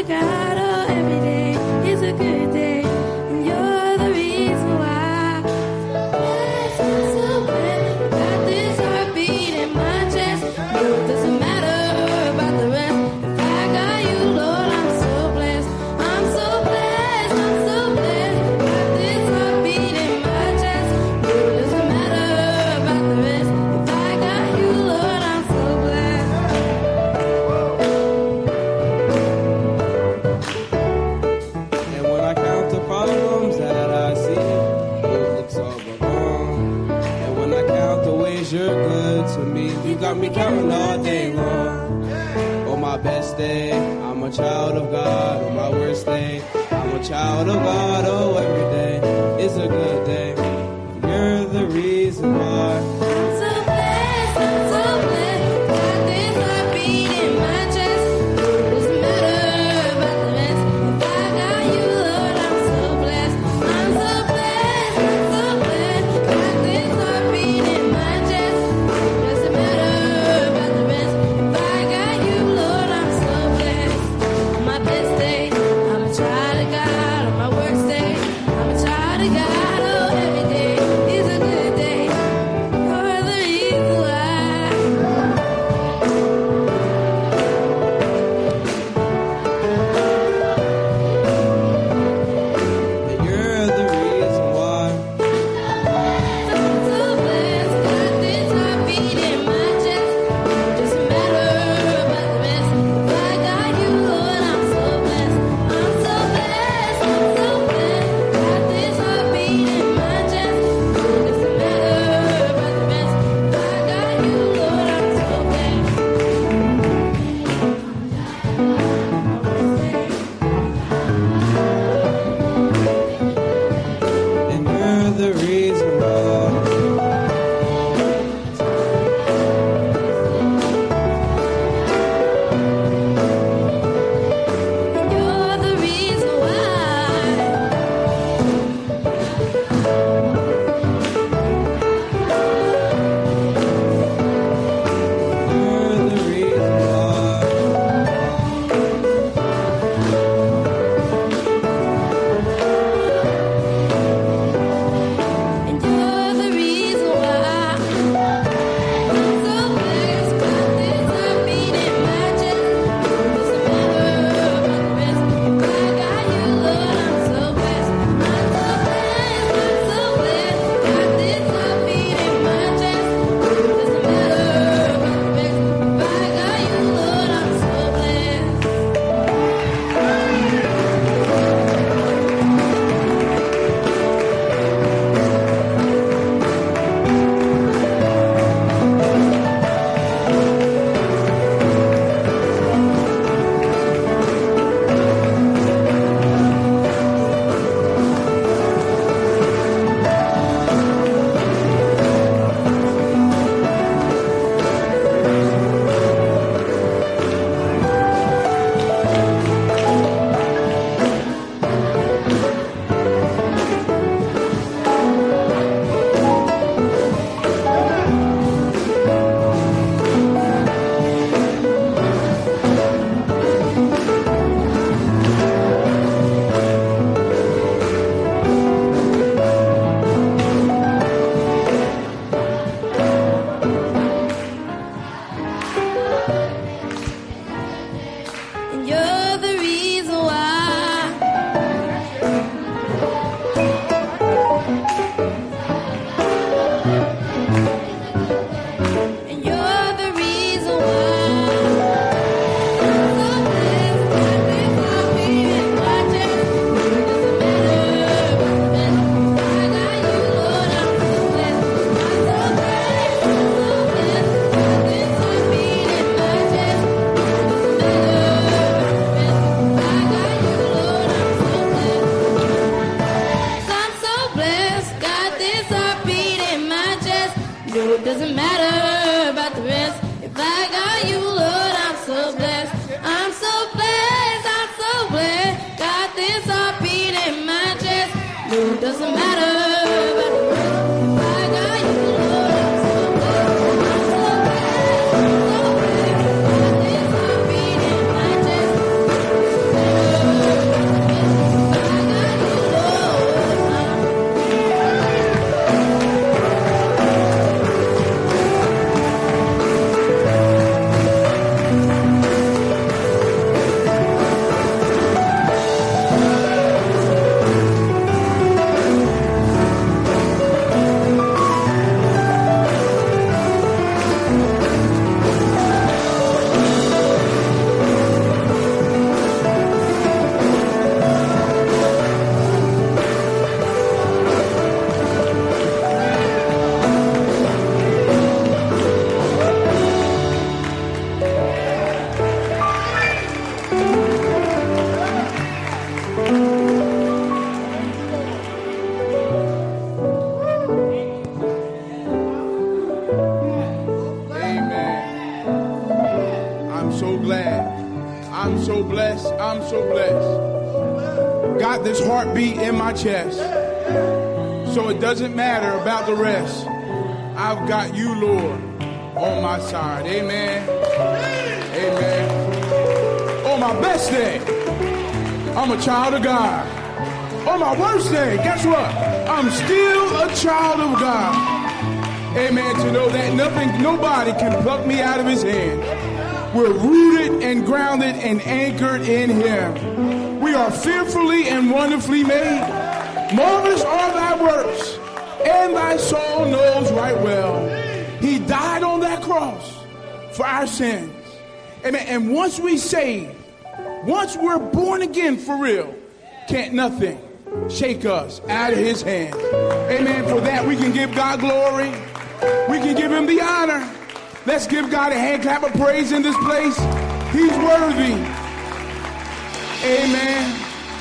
to God, oh, every day is a good day. And you're the reason why. I'm so blessed. Got this heartbeat in my chest. No, it doesn't matter about the rest. If I got you, Lord, I'm so blessed. I'm so blessed. I'm so blessed. Got this heartbeat in my chest. No, it doesn't matter about the rest. If I got you, Lord, I'm so blessed. And when I count the problems that I see, it looks overwhelmed. And when I count the ways you're good to me, you got me counting all day long. On my best day, I'm a child of God. On my worst day, I'm a child of God. Oh, every day is a good day. You're the reason why. I'm so blessed, I'm so blessed. Got this heartbeat in my chest. Doesn't matter about the rest. If I got you, Lord, I'm so blessed. I'm so blessed, I'm so blessed. Got this heartbeat in my chest. Doesn't matter about the rest. If I got you, Lord, I'm so blessed. On my best day, I'm a child of God. On my worst day, I'm a child of God. Oh, every day is a good day. I'm so blessed. I'm so blessed. Got this heartbeat in my chest. So it doesn't matter about the rest. I've got you, Lord, on my side. Amen. Amen. On my best day, I'm a child of God. On my worst day, guess what? I'm still a child of God. Amen. To know that nobody can pluck me out of his hand. We're rooted and grounded and anchored in him. We are fearfully and wonderfully made. Marvelous are thy works, and thy soul knows right well. He died on that cross for our sins. Amen. And once we saved, once we're born again for real, can't nothing shake us out of his hands. Amen. For that we can give God glory. We can give him the honor. Let's give God a hand clap of praise in this place. He's worthy. Amen.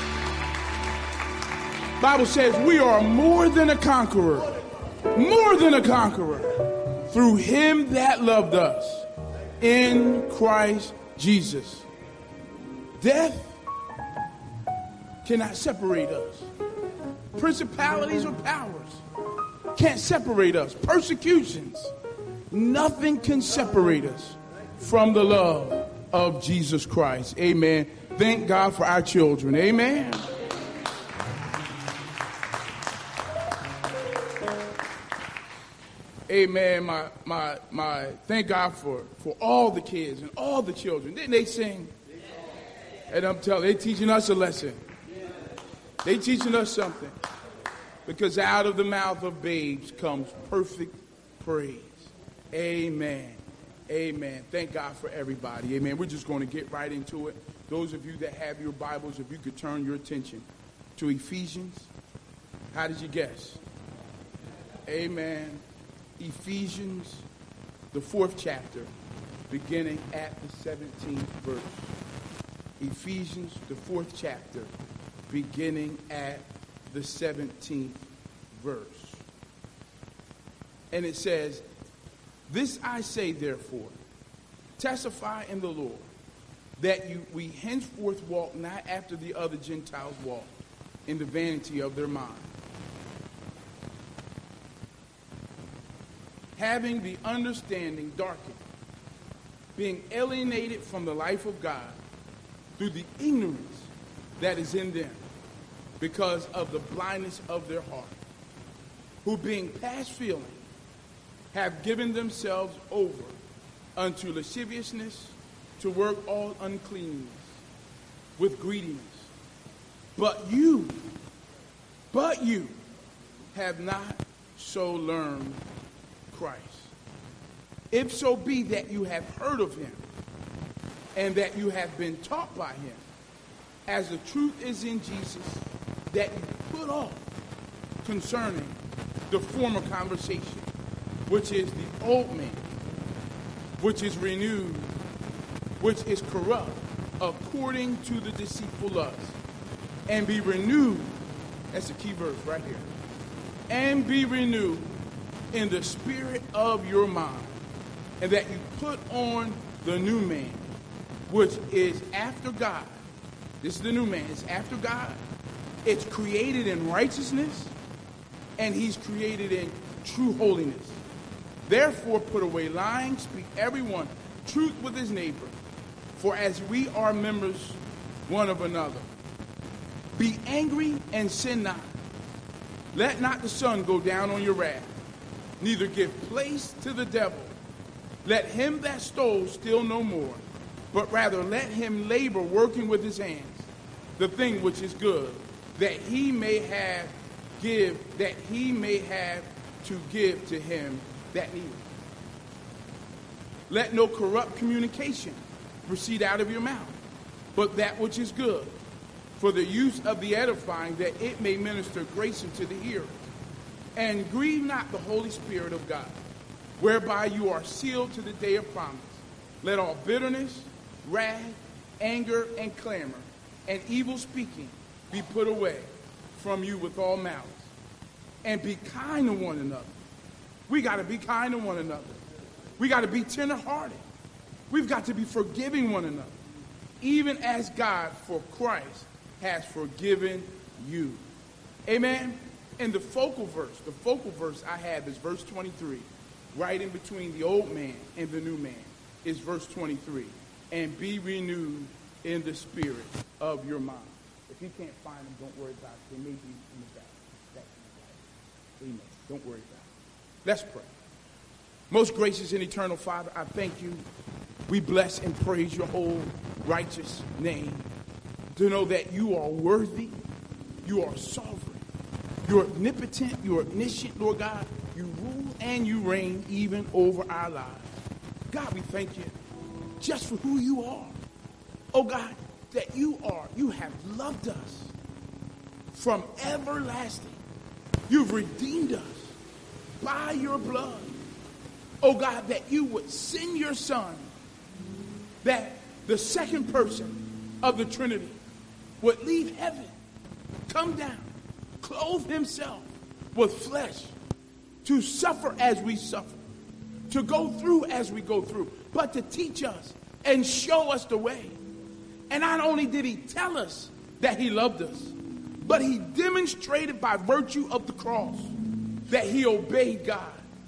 Bible says we are more than a conqueror. More than a conqueror. Through him that loved us. In Christ Jesus. Death cannot separate us. Principalities or powers can't separate us. Persecutions. Nothing can separate us from the love of Jesus Christ. Amen. Thank God for our children. Amen. Amen. My thank God for all the kids and all the children. Didn't they sing? And I'm telling you, they're teaching us a lesson. They're teaching us something. Because out of the mouth of babes comes perfect praise. Amen. Amen. Thank God for everybody. Amen. We're just going to get right into it. Those of you that have your Bibles, if you could turn your attention to Ephesians. How did you guess? Amen. Ephesians, the 4th chapter, beginning at the 17th verse. Ephesians, the 4th chapter, beginning at the 17th verse. And it says, "This I say, therefore, testify in the Lord, that we henceforth walk not after the other Gentiles walk, in the vanity of their mind, having the understanding darkened, being alienated from the life of God through the ignorance that is in them, because of the blindness of their heart, who being past feeling, have given themselves over unto lasciviousness, to work all uncleanness with greediness. But you have not so learned Christ. If so be that you have heard of him, and that you have been taught by him, as the truth is in Jesus, that you put off concerning the former conversation, which is the old man, which is renewed, which is corrupt, according to the deceitful lust, and be renewed, that's the key verse right here, and be renewed in the spirit of your mind, and that you put on the new man, which is after God. This is the new man. It's after God. It's created in righteousness, and he's created in true holiness. Therefore, put away lying, speak everyone truth with his neighbor, for as we are members one of another. Be angry and sin not. Let not the sun go down on your wrath, neither give place to the devil. Let him that stole steal no more, but rather let him labor, working with his hands, the thing which is good, that he may have to give to him that needeth. Let no corrupt communication proceed out of your mouth, but that which is good, for the use of the edifying, that it may minister grace unto the hearer. And grieve not the Holy Spirit of God, whereby you are sealed to the day of promise. Let all bitterness, wrath, anger, and clamor, and evil speaking be put away from you with all malice. And be kind to one another. We got to be kind to one another. We got to be tenderhearted. We've got to be forgiving one another. even as God for Christ has forgiven you. Amen. And the focal verse I have is verse 23. Right in between the old man and the new man is verse 23. And be renewed in the spirit of your mind. If you can't find them, don't worry about it. They may be in the back. That's in the back. Amen. Don't worry about it. Let's pray. Most gracious and eternal Father, I thank you. We bless and praise your whole righteous name. To know that you are worthy, you are sovereign, you're omnipotent, you're omniscient, Lord God. You rule and you reign even over our lives. God, we thank you just for who you are. Oh God, that you have loved us from everlasting. You've redeemed us by your blood. Oh God, that you would send your son, that the second person of the Trinity would leave heaven, come down, clothe himself with flesh, to suffer as we suffer, to go through as we go through, but to teach us and show us the way. And not only did he tell us that he loved us, but he demonstrated by virtue of the cross that he obeyed God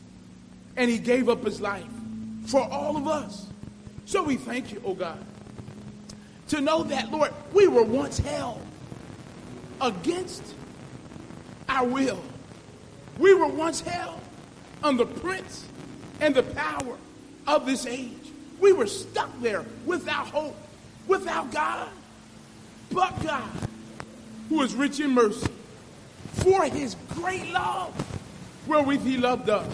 and he gave up his life for all of us. So we thank you, oh God, to know that, Lord, we were once held against our will. We were once held under prince and the power of this age. We were stuck there without hope, without God. But God, who is rich in mercy, for his great love wherewith he loved us.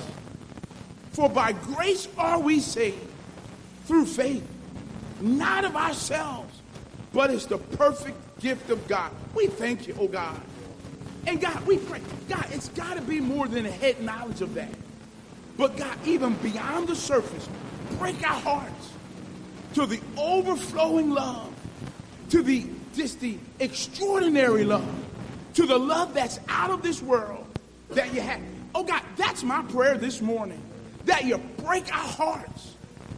For by grace are we saved through faith, not of ourselves, but it's the perfect gift of God. We thank you, oh God. And God, we pray, God, it's got to be more than a head knowledge of that. But God, even beyond the surface, break our hearts to the overflowing love, to the extraordinary love, to the love that's out of this world that you have. Oh God, that's my prayer this morning, that you break our hearts,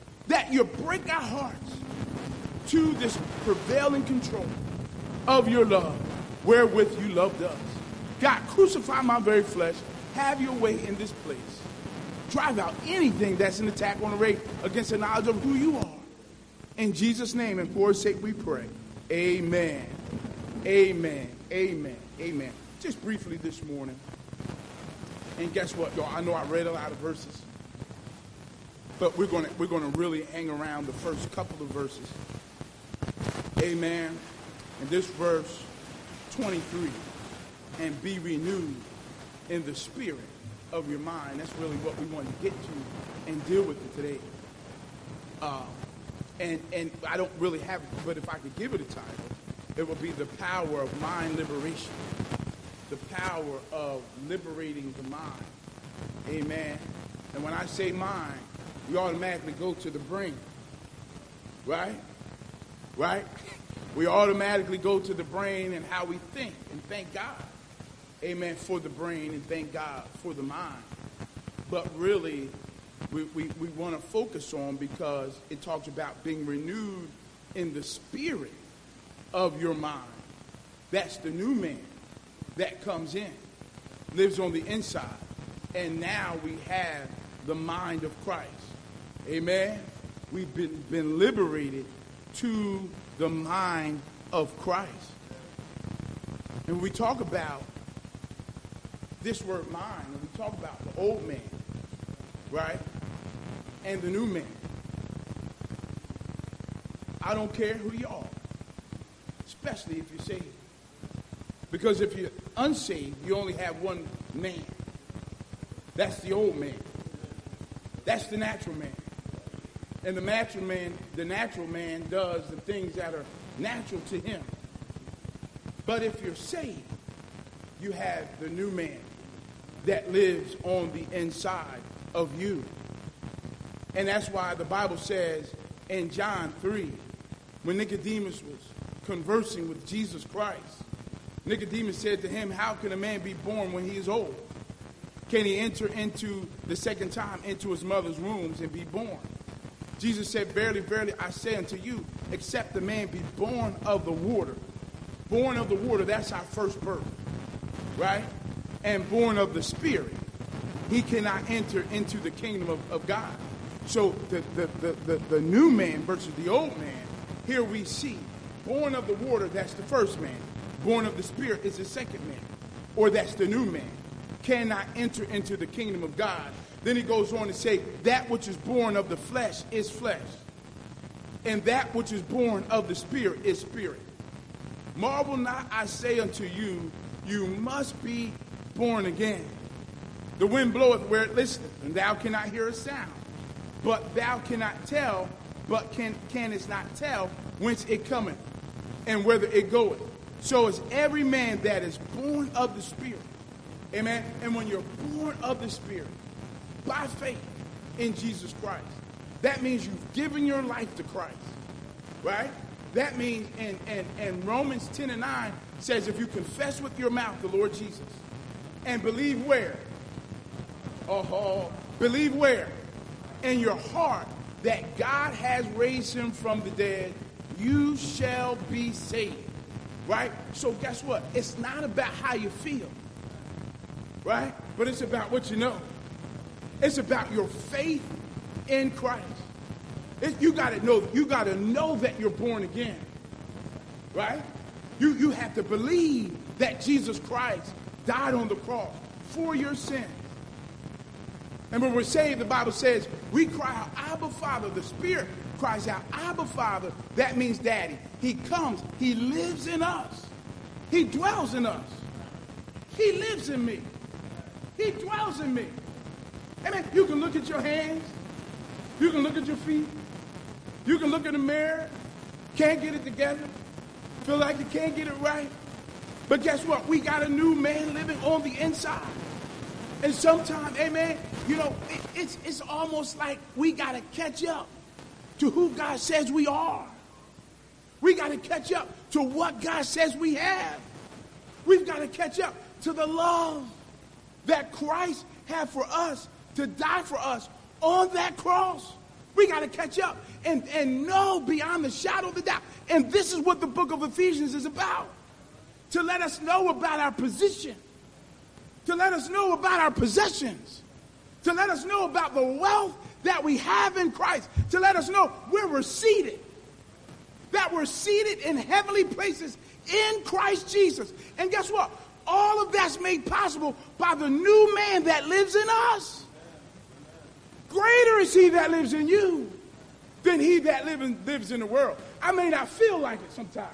to this prevailing control of your love, wherewith you loved us. God, crucify my very flesh. Have your way in this place. Drive out anything that's an attack on the race against the knowledge of who you are. In Jesus' name and for his sake we pray. Amen. Amen. Amen. Amen. Just briefly this morning. And guess what, y'all? I know I read a lot of verses. But we're going to really hang around the first couple of verses. Amen. And this verse 23. And be renewed in the spirit of your mind. That's really what we want to get to and deal with it today. And I don't really have it, but if I could give it a title, it would be the power of mind liberation. The power of liberating the mind. Amen. And when I say mind, we automatically go to the brain. Right? Right? We automatically go to the brain and how we think. And thank God. Amen, for the brain, and thank God for the mind. But really, we want to focus on, because it talks about being renewed in the spirit of your mind. That's the new man that comes in, lives on the inside. And now we have the mind of Christ. Amen. We've been liberated to the mind of Christ. And we talk about this word mind, and we talk about the old man, right? And the new man. I don't care who you are, especially if you're saved. Because if you're unsaved, you only have one man. That's the old man. That's the natural man. And the natural man does the things that are natural to him. But if you're saved, you have the new man that lives on the inside of you. And that's why the Bible says in John 3, when Nicodemus was conversing with Jesus Christ, Nicodemus said to him, how can a man be born when he is old? Can he enter into the second time into his mother's wombs and be born? Jesus said, verily, verily, I say unto you, except the man be born of the water. Born of the water, that's our first birth, right? And born of the Spirit, he cannot enter into the kingdom of God. So the new man versus the old man, here we see, born of the water, that's the first man. Born of the Spirit is the second man, or that's the new man. Cannot enter into the kingdom of God. Then he goes on to say, that which is born of the flesh is flesh, and that which is born of the Spirit is spirit. Marvel not, I say unto you, you must be born again. The wind bloweth where it listeth, and thou cannot hear a sound. But thou cannot tell, but canst not tell whence it cometh, and whither it goeth. So is every man that is born of the Spirit. Amen. And when you're born of the Spirit, by faith in Jesus Christ, that means you've given your life to Christ, right? That means, and Romans 10:9 says, if you confess with your mouth the Lord Jesus and believe where? Believe where? In your heart that God has raised him from the dead, you shall be saved, right? So guess what? It's not about how you feel, right? But it's about what you know. It's about your faith in Christ. You got to know that you're born again, right? You have to believe that Jesus Christ died on the cross for your sins. And when we're saved, the Bible says, we cry out, Abba, Father. The Spirit cries out, Abba, Father. That means Daddy. He comes. He lives in us. He dwells in us. He lives in me. He dwells in me. Amen. You can look at your hands. You can look at your feet. You can look in the mirror. Can't get it together. Feel like you can't get it right. But guess what? We got a new man living on the inside. And sometimes, amen, you know, it's almost like we got to catch up to who God says we are. We got to catch up to what God says we have. We've got to catch up to the love that Christ had for us to die for us on that cross. We got to catch up and know beyond the shadow of the doubt. And this is what the book of Ephesians is about. To let us know about our position. To let us know about our possessions. To let us know about the wealth that we have in Christ. To let us know where we're seated. That we're seated in heavenly places in Christ Jesus. And guess what? All of that's made possible by the new man that lives in us. Greater is he that lives in you than he that lives in the world. I may not feel like it sometimes.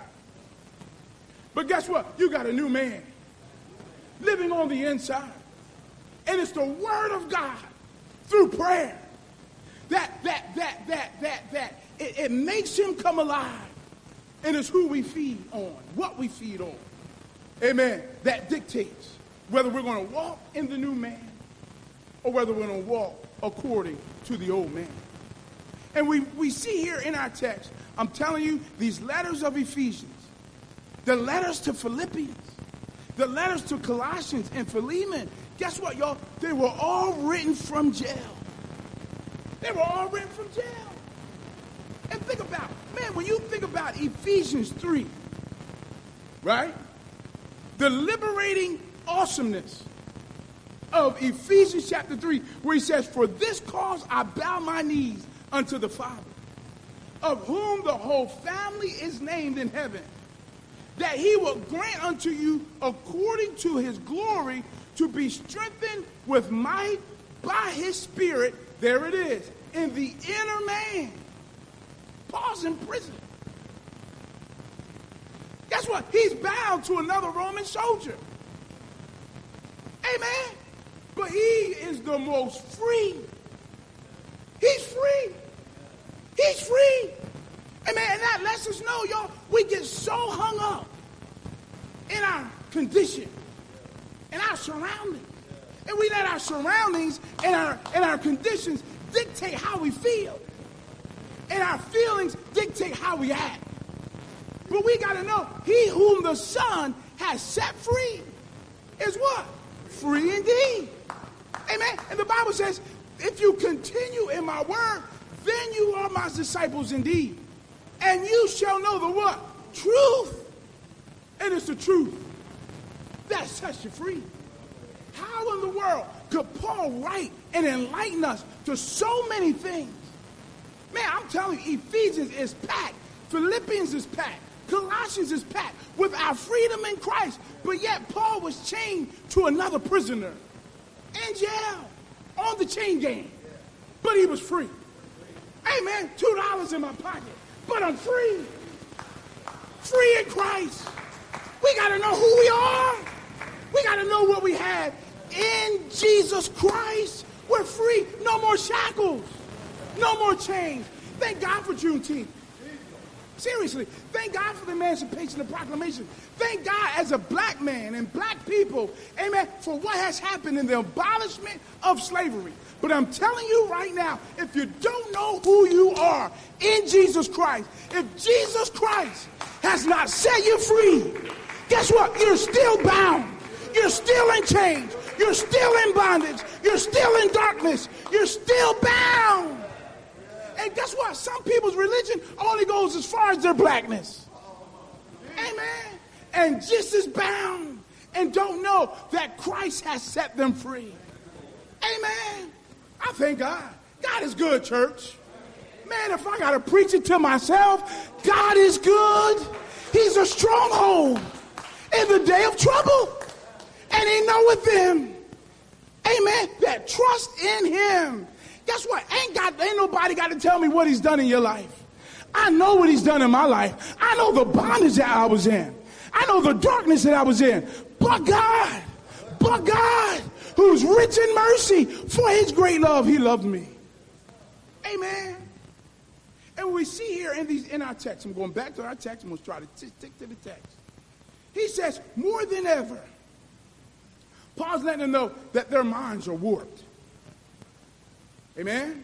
But guess what? You got a new man living on the inside. And it's the word of God through prayer that it makes him come alive. And it's who we feed on, what we feed on. Amen. That dictates whether we're going to walk in the new man or whether we're going to walk according to the old man. And we see here in our text, I'm telling you, these letters of Ephesians, the letters to Philippians, the letters to Colossians and Philemon, guess what, y'all? They were all written from jail. They were all written from jail. And think about, man, when you think about Ephesians 3, right? The liberating awesomeness of Ephesians chapter 3, where he says, for this cause I bow my knees unto the Father, of whom the whole family is named in heaven, that he will grant unto you according to his glory to be strengthened with might by his Spirit, there it is, in the inner man. Paul's in prison. Guess what? He's bound to another Roman soldier. Amen. But he is the most free. He's free. He's free. Amen. And that lets us know, y'all, we get so hung up in our condition, in our surroundings. And we let our surroundings and our conditions dictate how we feel. And our feelings dictate how we act. But we got to know, he whom the Son has set free is what? Free indeed. Amen. And the Bible says, if you continue in my word, then you are my disciples indeed. And you shall know the what? Truth. And it's the truth that sets you free. How in the world could Paul write and enlighten us to so many things? Man, I'm telling you, Ephesians is packed. Philippians is packed. Colossians is packed with our freedom in Christ. But yet Paul was chained to another prisoner in jail on the chain gang. But he was free. Hey, man, $2 in my pocket. But I'm free. Free in Christ. We got to know who we are. We got to know what we have in Jesus Christ. We're free. No more shackles. No more chains. Thank God for Juneteenth. Seriously, thank God for the Emancipation and Proclamation. Thank God as a black man and black people, amen, for what has happened in the abolishment of slavery. But I'm telling you right now, if you don't know who you are in Jesus Christ, if Jesus Christ has not set you free, guess what? You're still bound. You're still in chains. You're still in bondage. You're still in darkness. You're still bound. And guess what? Some people's religion only goes as far as their blackness. Amen. And just as bound and don't know that Christ has set them free. Amen. I thank God. God is good, church. Man, if I got to preach it to myself, God is good. He's a stronghold in the day of trouble. And he knoweth them, amen, that trust in him. Guess what? Ain't nobody got to tell me what he's done in your life. I know what he's done in my life. I know the bondage that I was in. I know the darkness that I was in. But God, who's rich in mercy, for his great love, he loved me. Amen. And we see here in our text, I'm going back to our text, I'm going to try to stick to the text. He says, more than ever, Paul's letting them know that their minds are warped. Amen?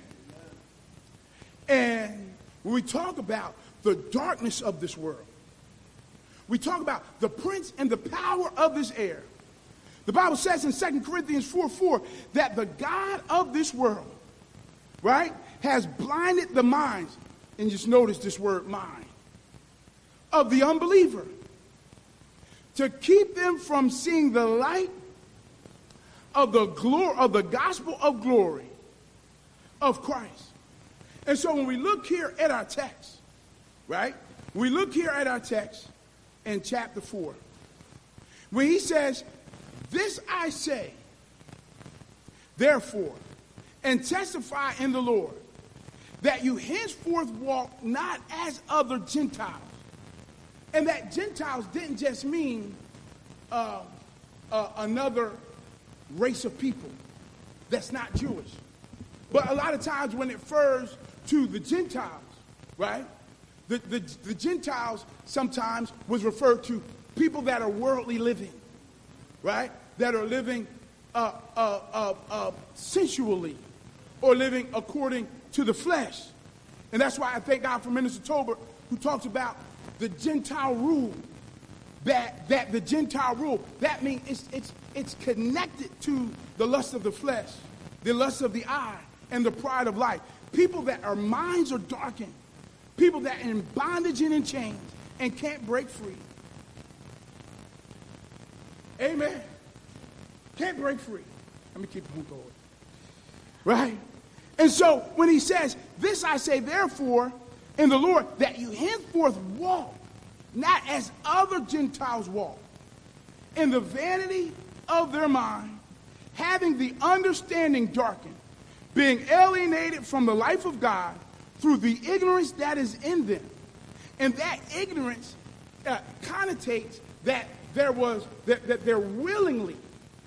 And when we talk about the darkness of this world, we talk about the prince and the power of this air. The Bible says in 2 Corinthians 4:4 that the God of this world, right, has blinded the minds, and just notice this word mind, of the unbeliever, to keep them from seeing the light of the glory of the gospel of glory of Christ. And so when we look here at our text, right? We look here at our text in chapter 4. When he says, this I say, therefore, and testify in the Lord, that you henceforth walk not as other Gentiles. And that Gentiles didn't just mean another race of people that's not Jewish. But a lot of times when it refers to the Gentiles, right, the Gentiles sometimes was referred to people that are worldly living, right, that are living sensually or living according to the flesh. And that's why I thank God for Minister Tolbert, who talks about the Gentile rule, that the Gentile rule, that means it's connected to the lust of the flesh, the lust of the eye, and the pride of life. People that our minds are darkened, people that are in bondage and in chains and can't break free. Amen. Can't break free. Let me keep on going. Right? And so when he says, this I say therefore in the Lord, that you henceforth walk, not as other Gentiles walk, in the vanity of their mind, having the understanding darkened, being alienated from the life of God through the ignorance that is in them. And that ignorance connotates that they're willingly,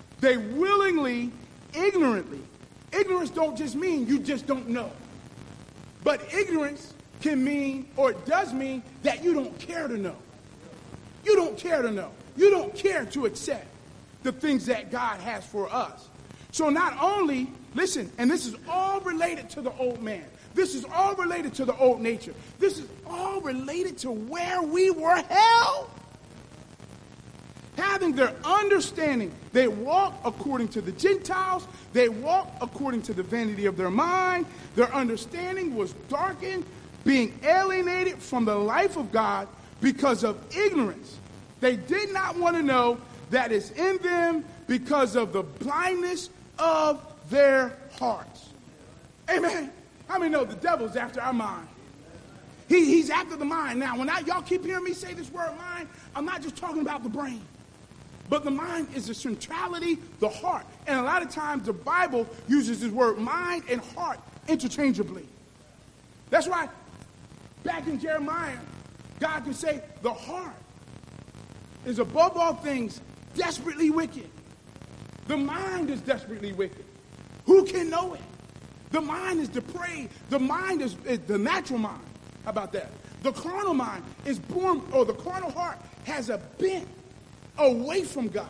ignorantly. Ignorance don't just mean you just don't know. But ignorance can mean, or it does mean, that you don't care to know. You don't care to know. You don't care to accept the things that God has for us. So not only, listen, and this is all related to the old man. This is all related to the old nature. This is all related to where we were held. having their understanding. They walk according to the Gentiles. They walk according to the vanity of their mind. Their understanding was darkened, being alienated from the life of God because of ignorance. They did not want to know that is in them because of the blindness of their hearts. Amen. How many know the devil's after our mind? He's after the mind. Now, when y'all keep hearing me say this word mind, I'm not just talking about the brain. But the mind is the centrality, the heart. And a lot of times the Bible uses this word mind and heart interchangeably. That's why back in Jeremiah, God can say the heart is above all things desperately wicked. The mind is desperately wicked. Who can know it? The mind is depraved. The mind is the natural mind. How about that? The carnal mind is born, or the carnal heart has a bent away from God.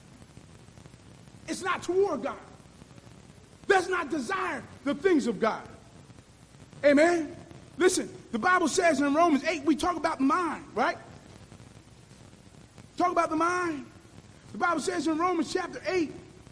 It's not toward God. Does not desire the things of God. Amen? Listen, the Bible says in Romans 8, we talk about the mind, right? Talk about the mind. The Bible says in Romans chapter 8,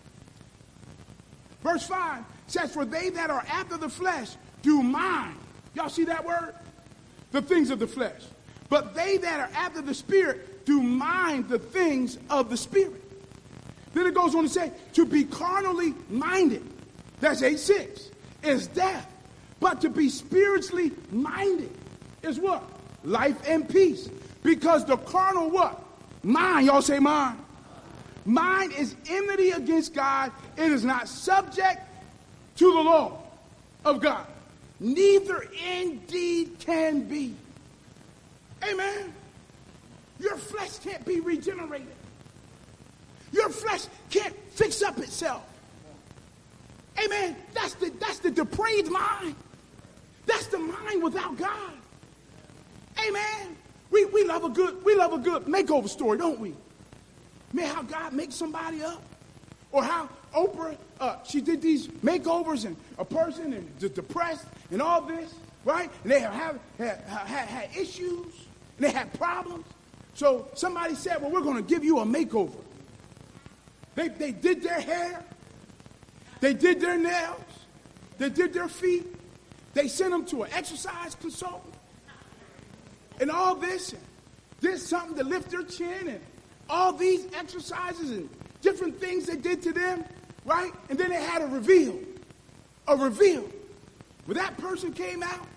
verse 5, says, for they that are after the flesh do mind. Y'all see that word? The things of the flesh. But they that are after the Spirit do mind the things of the Spirit. Then it goes on to say, to be carnally minded, that's 8:6, is death. But to be spiritually minded is what? Life and peace. Because the carnal what? Mind, y'all say mind. Mind is enmity against God. It is not subject to the law of God. Neither indeed can be. Amen. Your flesh can't be regenerated. Your flesh can't fix up itself. Amen. That's the depraved mind. That's the mind without God. Amen. We love a good makeover story, don't we? Man, how God makes somebody up. Or how Oprah, she did these makeovers and a person and depressed and all this, right? And they had issues and they had problems. So somebody said, well, we're going to give you a makeover. They did their hair. They did their nails. They did their feet. They sent them to an exercise consultant. And all this, and did something to lift their chin, and all these exercises and different things they did to them, right? And then they had a reveal. A reveal. When that person came out,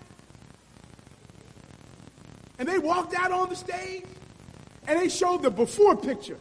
and they walked out on the stage, and they showed the before picture.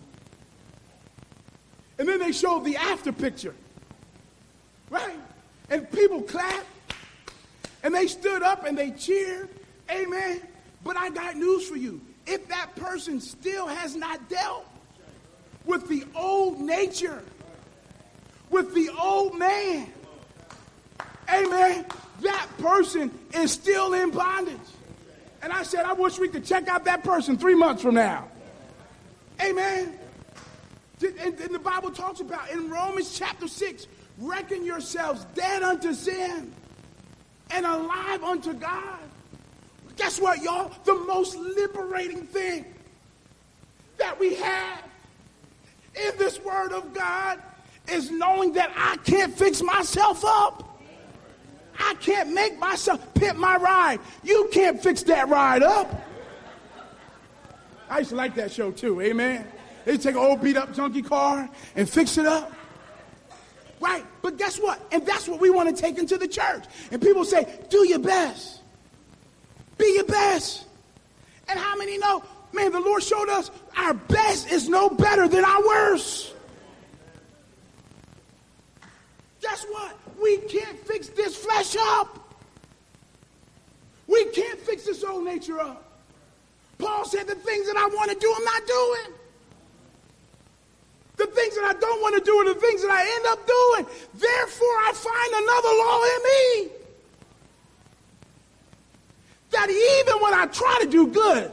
And then they showed the after picture. Right? And people clapped, and they stood up and they cheered. Amen. But I got news for you. If that person still has not dealt with the old nature, with the old man, amen, that person is still in bondage. And I said, I wish we could check out that person 3 months from now. Amen. And the Bible talks about in Romans chapter 6, reckon yourselves dead unto sin and alive unto God. Guess what, y'all? The most liberating thing that we have in this word of God is knowing that I can't fix myself up. I can't make myself pimp my ride. You can't fix that ride up. I used to like that show too, amen. They take an old beat up junkie car and fix it up. Right, but guess what? And that's what we want to take into the church. And people say, do your best. Be your best. And how many know, man, the Lord showed us our best is no better than our worst. Guess what? We can't fix this flesh up. We can't fix this old nature up. Paul said the things that I want to do, I'm not doing. The things that I don't want to do are the things that I end up doing. Therefore, I find another law in me. That even when I try to do good,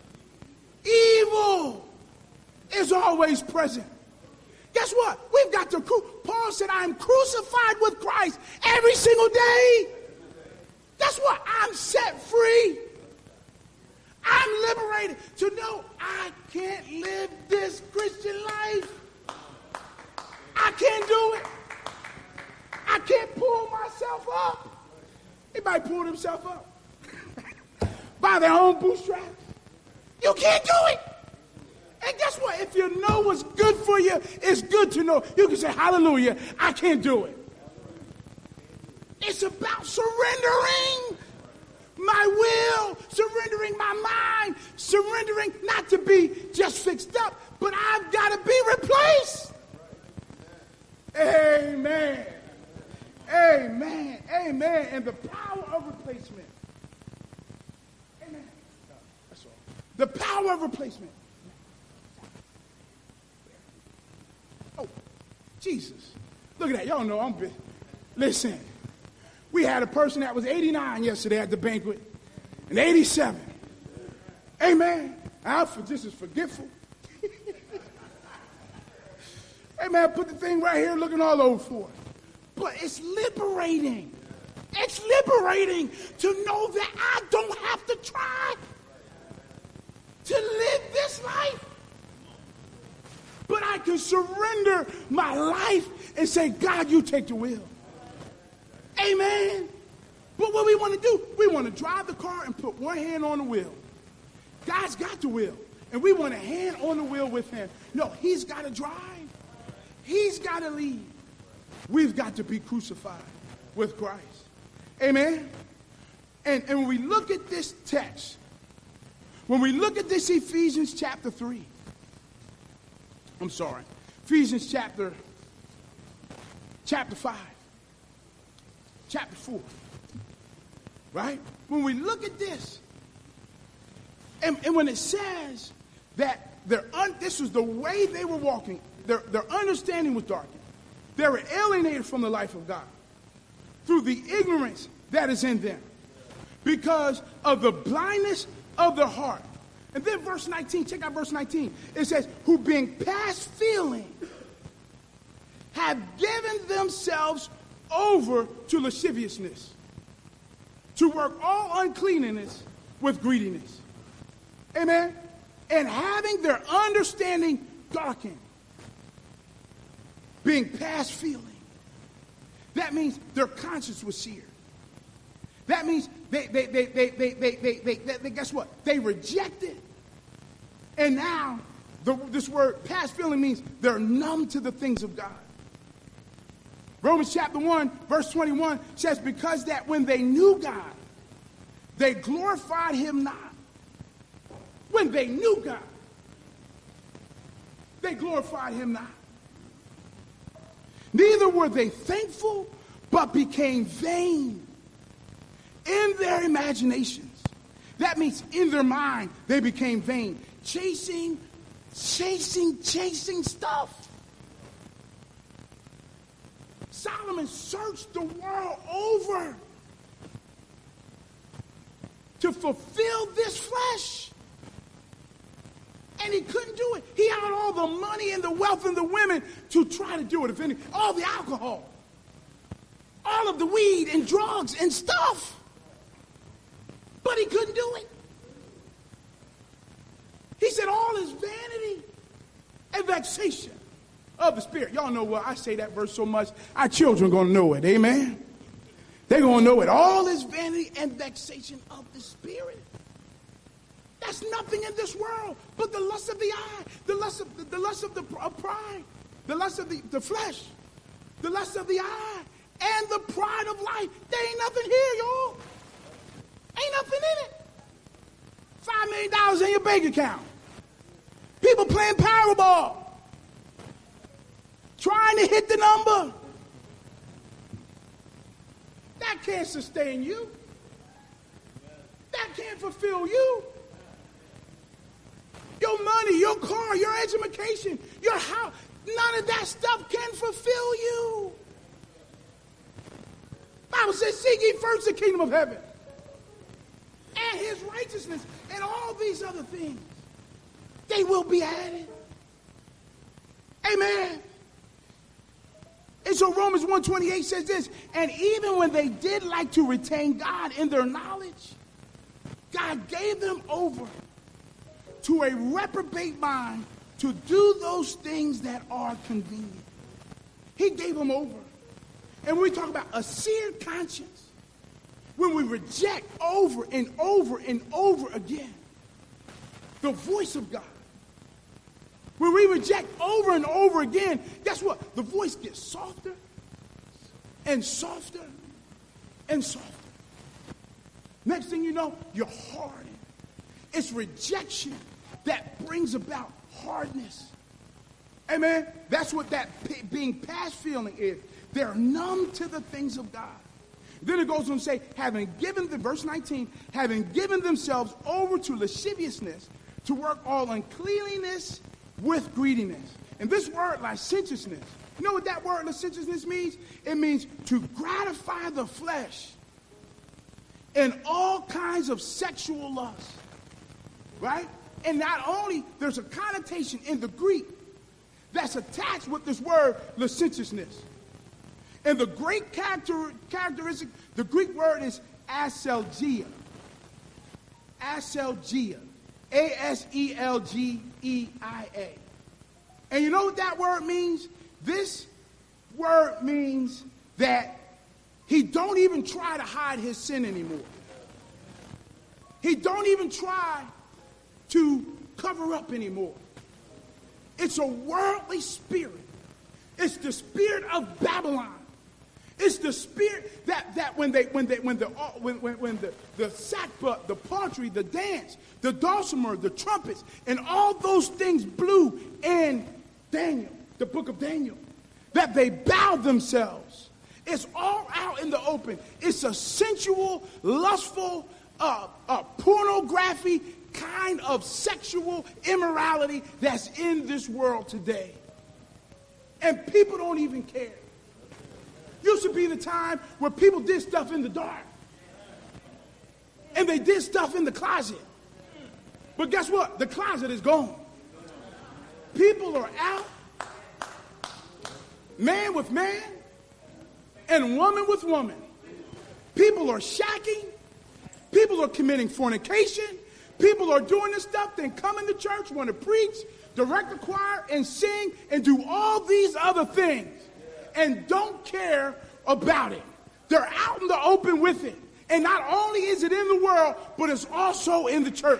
evil is always present. Guess what? We've got to, Paul said, I am crucified with Christ every single day. Guess what? I'm set free. I'm liberated to know I can't live this Christian life. I can't do it. I can't pull myself up. Anybody pull themselves up by their own bootstraps? You can't do it. And guess what? If you know what's good for you, it's good to know. You can say, hallelujah, I can't do it. It's about surrendering my will, surrendering my mind, surrendering not to be just fixed up, but I've got to be replaced. Amen. Amen. Amen. And the power of replacement. Amen. That's all. The power of replacement. Oh, Jesus. Look at that. Y'all know I'm big. Listen. We had a person that was 89 yesterday at the banquet, and 87. Amen. Alfred just is forgetful. Amen. Put the thing right here looking all over for it. But it's liberating. It's liberating to know that I don't have to try to live this life. But I can surrender my life and say, God, you take the wheel. Amen. But what we want to do, we want to drive the car and put one hand on the wheel. God's got the wheel. And we want a hand on the wheel with him. No, he's got to drive. He's got to lead. We've got to be crucified with Christ. Amen. And when we look at this text, when we look at this Ephesians chapter 3, Ephesians chapter 5. Chapter 4, right? When we look at this, and when it says that this was the way they were walking, their understanding was darkened. They were alienated from the life of God through the ignorance that is in them because of the blindness of their heart. And then verse 19, check out verse 19. It says, who being past feeling have given themselves over to lasciviousness, to work all uncleanness with greediness. Amen? And having their understanding darkened, being past feeling. That means their conscience was seared. That means they guess what? They rejected. And now, this word past feeling means they're numb to the things of God. Romans chapter 1, verse 21 says, because that when they knew God, they glorified him not. When they knew God, they glorified him not. Neither were they thankful, but became vain in their imaginations. That means in their mind, they became vain. Chasing stuff. Solomon searched the world over to fulfill this flesh. And he couldn't do it. He had all the money and the wealth and the women to try to do it. All the alcohol, all of the weed and drugs and stuff. But he couldn't do it. He said all is vanity and vexation of the spirit. Y'all know why I say that verse so much. Our children are going to know it. Amen. They're going to know it. All is vanity and vexation of the spirit. That's nothing in this world but the lust of the eye, the lust of pride, the lust of the flesh, the lust of the eye, and the pride of life. There ain't nothing here, y'all. Ain't nothing in it. $5 million in your bank account. People playing Powerball. Trying to hit the number. That can't sustain you. That can't fulfill you. Your money, your car, your education, your house, none of that stuff can fulfill you. The Bible says, seek ye first the kingdom of heaven and his righteousness and all these other things. They will be added. Amen. And so Romans 1:28 says this, and even when they did like to retain God in their knowledge, God gave them over to a reprobate mind to do those things that are convenient. He gave them over. And when we talk about a seared conscience, when we reject over and over and over again the voice of God, when we reject over and over again, guess what? The voice gets softer and softer and softer. Next thing you know, you're hardened. It's rejection that brings about hardness. Amen? That's what that being past feeling is. They're numb to the things of God. Then it goes on to say, verse 19, having given themselves over to lasciviousness, to work all uncleanliness with greediness. And this word, licentiousness, you know what that word licentiousness means? It means to gratify the flesh in all kinds of sexual lust. Right? And not only, there's a connotation in the Greek that's attached with this word licentiousness. And the great characteristic, the Greek word is aselgeia. Aselgeia. A-S-E-L-G-E-I-A. And you know what that word means? This word means that he don't even try to hide his sin anymore. He don't even try to cover up anymore. It's a worldly spirit. It's the spirit of Babylon. It's the spirit that when the sackbut, the paltry, the dance, the dulcimer, the trumpets, and all those things blew in Daniel, the book of Daniel, that they bowed themselves. It's all out in the open. It's a sensual, lustful, pornography kind of sexual immorality that's in this world today. And people don't even care. Used to be the time where people did stuff in the dark. And they did stuff in the closet. But guess what? The closet is gone. People are out, man with man, and woman with woman. People are shacking. People are committing fornication. People are doing this stuff, then come into church, want to preach, direct the choir, and sing, and do all these other things, and don't care about it. They're out in the open with it. And not only is it in the world, but it's also in the church.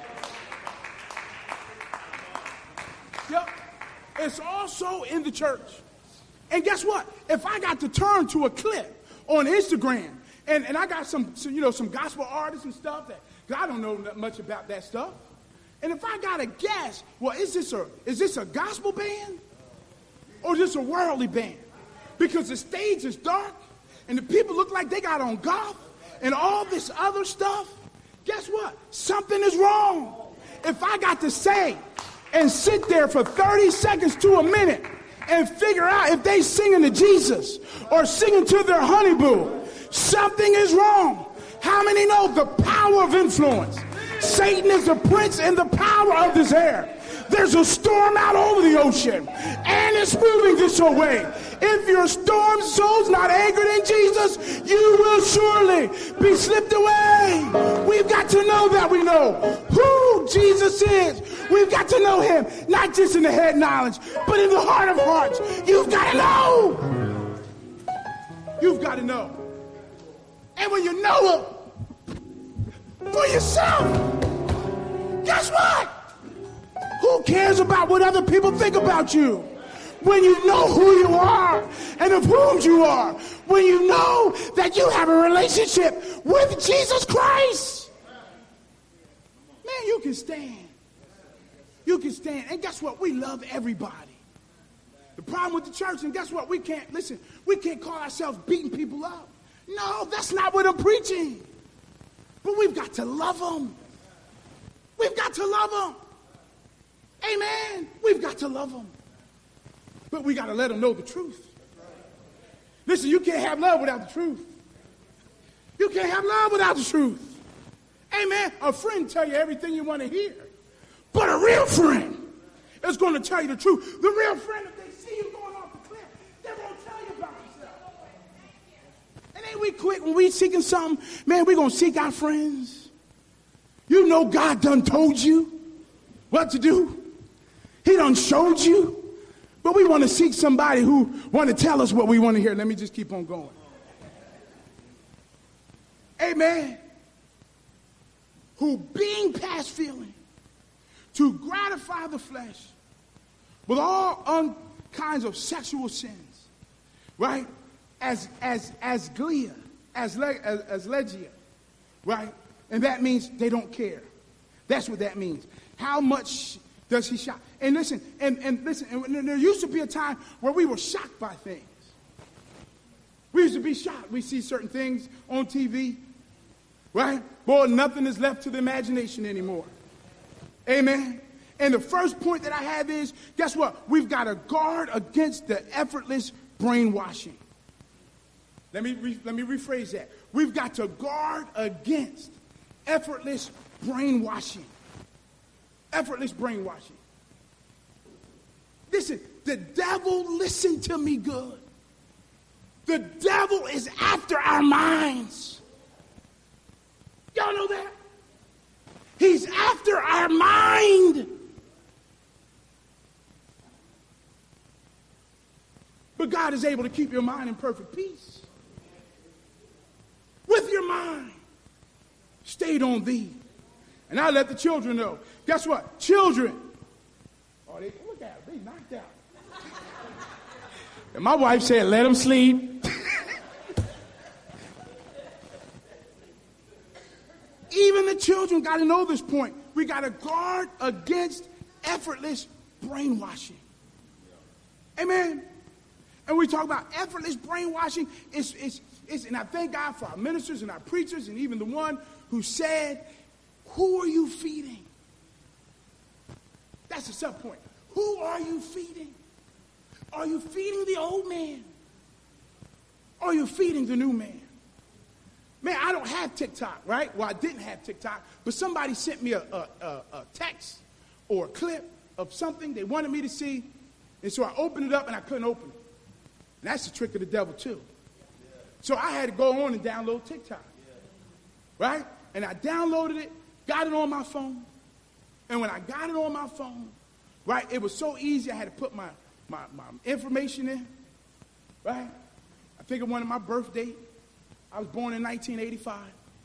Yep. It's also in the church. And guess what? If I got to turn to a clip on Instagram, and I got some gospel artists and stuff that I don't know much about that stuff. And if I got to guess, well, is this a gospel band? Or is this a worldly band? Because the stage is dark and the people look like they got on goth and all this other stuff. Guess what? Something is wrong. If I got to say and sit there for 30 seconds to a minute and figure out if they singing to Jesus or singing to their honeyboo, something is wrong. How many know the power of influence? Satan is the prince and the power of this air. There's a storm out over the ocean, and it's moving this way. If your storm soul's not anchored in Jesus, you will surely be slipped away. We've got to know that we know who Jesus is. We've got to know him, not just in the head knowledge, but in the heart of hearts. You've got to know. You've got to know. And when you know him for yourself, guess what? Who cares about what other people think about you? When you know who you are and of whom you are. When you know that you have a relationship with Jesus Christ. Man, you can stand. You can stand. And guess what? We love everybody. The problem with the church, and guess what? We can't call ourselves beating people up. No, that's not what I'm preaching. But we've got to love them. We've got to love them. Amen. We've got to love them. But we got to let them know the truth. Listen, you can't have love without the truth. You can't have love without the truth. Amen. A friend tell you everything you want to hear. But a real friend is going to tell you the truth. The real friend, if they see you going off the cliff, they're going to tell you about yourself. And ain't we quick when we seeking something, man, we're going to seek our friends. You know God done told you what to do. He done showed you. But we want to seek somebody who want to tell us what we want to hear. Let me just keep on going. Amen. Who being past feeling to gratify the flesh with all kinds of sexual sins, right? As glia, as legia, right? And that means they don't care. That's what that means. How much does he shock? And listen, and there used to be a time where we were shocked by things. We used to be shocked. We see certain things on TV, right? Boy, nothing is left to the imagination anymore. Amen. And the first point that I have is, guess what? We've got to guard against the effortless brainwashing. Let me rephrase that. We've got to guard against effortless brainwashing. Effortless brainwashing. Listen, the devil, listen to me good. The devil is after our minds. Y'all know that? He's after our mind. But God is able to keep your mind in perfect peace. With your mind stayed on thee. And I let the children know. Guess what? Children. Oh, look at them. They knocked out. And my wife said, let them sleep. Even the children got to know this point. We got to guard against effortless brainwashing. Amen. And we talk about effortless brainwashing. And I thank God for our ministers and our preachers and even the one who said, who are you feeding? That's the sub point. Who are you feeding? Are you feeding the old man? Or are you feeding the new man? Man, I don't have TikTok, right? Well, I didn't have TikTok, but somebody sent me a text or a clip of something they wanted me to see, and so I opened it up and I couldn't open it. And that's the trick of the devil, too. So I had to go on and download TikTok, right? And I downloaded it, got it on my phone, and when I got it on my phone, right, it was so easy I had to put my information in, right? I think of one of my birth date. I was born in 1985.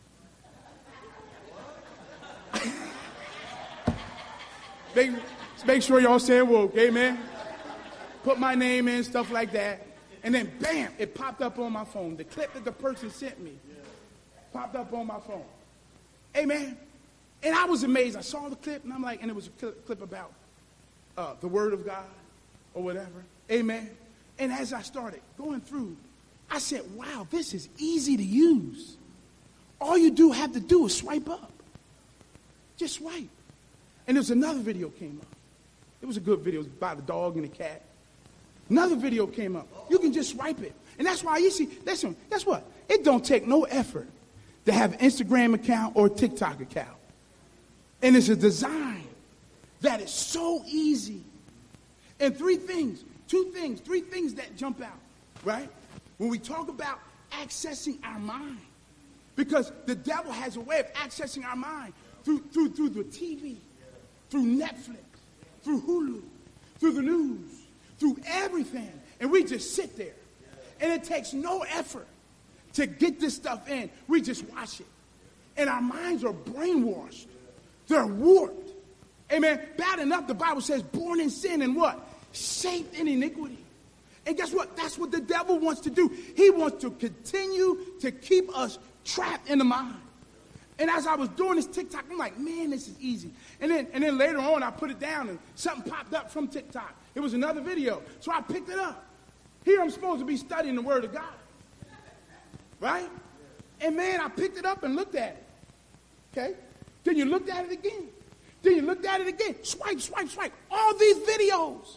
Make sure y'all say woke, amen? Put my name in, stuff like that. And then, bam, it popped up on my phone. The clip that the person sent me popped up on my phone. Amen? And I was amazed. I saw the clip, and I'm like, and it was a clip about the Word of God or whatever. Amen? And as I started going through, I said, wow, this is easy to use. All you have to do is swipe up. Just swipe. And there's another video came up. It was a good video. It was about a dog and a cat. Another video came up. You can just swipe it. And that's why you see, listen, guess what? It don't take no effort to have an Instagram account or a TikTok account. And it's a design that is so easy. And three things that jump out, right? When we talk about accessing our mind, because the devil has a way of accessing our mind through the TV, through Netflix, through Hulu, through the news, through everything. And we just sit there. And it takes no effort to get this stuff in. We just watch it. And our minds are brainwashed. They're warped. Amen. Bad enough, the Bible says, born in sin and what? Shaped in iniquity. And guess what? That's what the devil wants to do. He wants to continue to keep us trapped in the mind. And as I was doing this TikTok, I'm like, man, this is easy. And then later on, I put it down, and something popped up from TikTok. It was another video. So I picked it up. Here I'm supposed to be studying the Word of God. Right? And man, I picked it up and looked at it. Okay? Then you looked at it again. Then you looked at it again. Swipe, swipe, swipe. All these videos.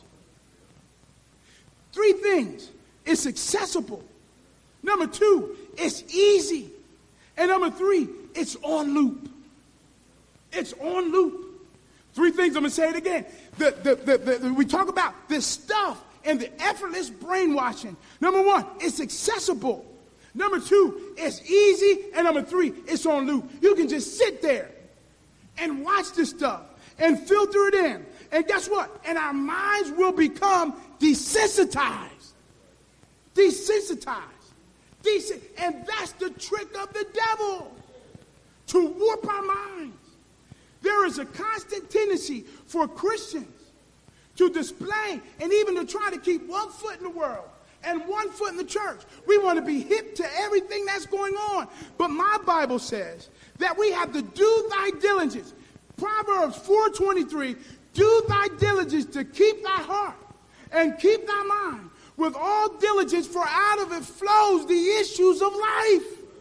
Three things. It's accessible. Number two, it's easy. And number three, it's on loop. It's on loop. Three things, I'm going to say it again. We talk about this stuff and the effortless brainwashing. Number one, it's accessible. Number two, it's easy. And number three, it's on loop. You can just sit there and watch this stuff and filter it in. And guess what? And our minds will become desensitized. Desensitized. And that's the trick of the devil, to warp our minds. There is a constant tendency for Christians to display and even to try to keep one foot in the world and one foot in the church. We want to be hip to everything that's going on. But my Bible says that we have to do thy diligence. Proverbs 4:23, do thy diligence to keep thy heart and keep thy mind with all diligence, for out of it flows the issues of life.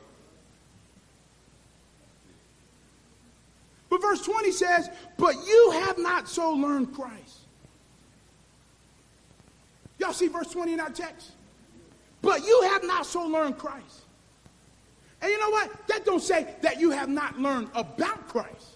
But verse 20 says, but you have not so learned Christ. Y'all see verse 20 in our text? But you have not so learned Christ. And you know what? That don't say that you have not learned about Christ.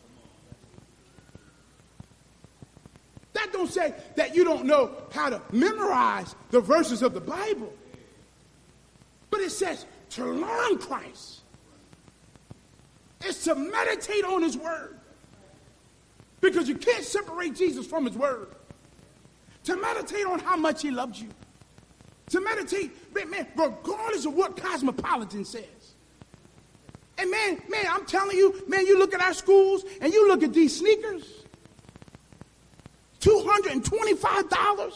That don't say that you don't know how to memorize the verses of the Bible. But it says to learn Christ. It's to meditate on his word. Because you can't separate Jesus from his word. To meditate on how much he loves you. To meditate, man, regardless of what Cosmopolitan says. And man, I'm telling you, man, you look at our schools and you look at these sneakers. $225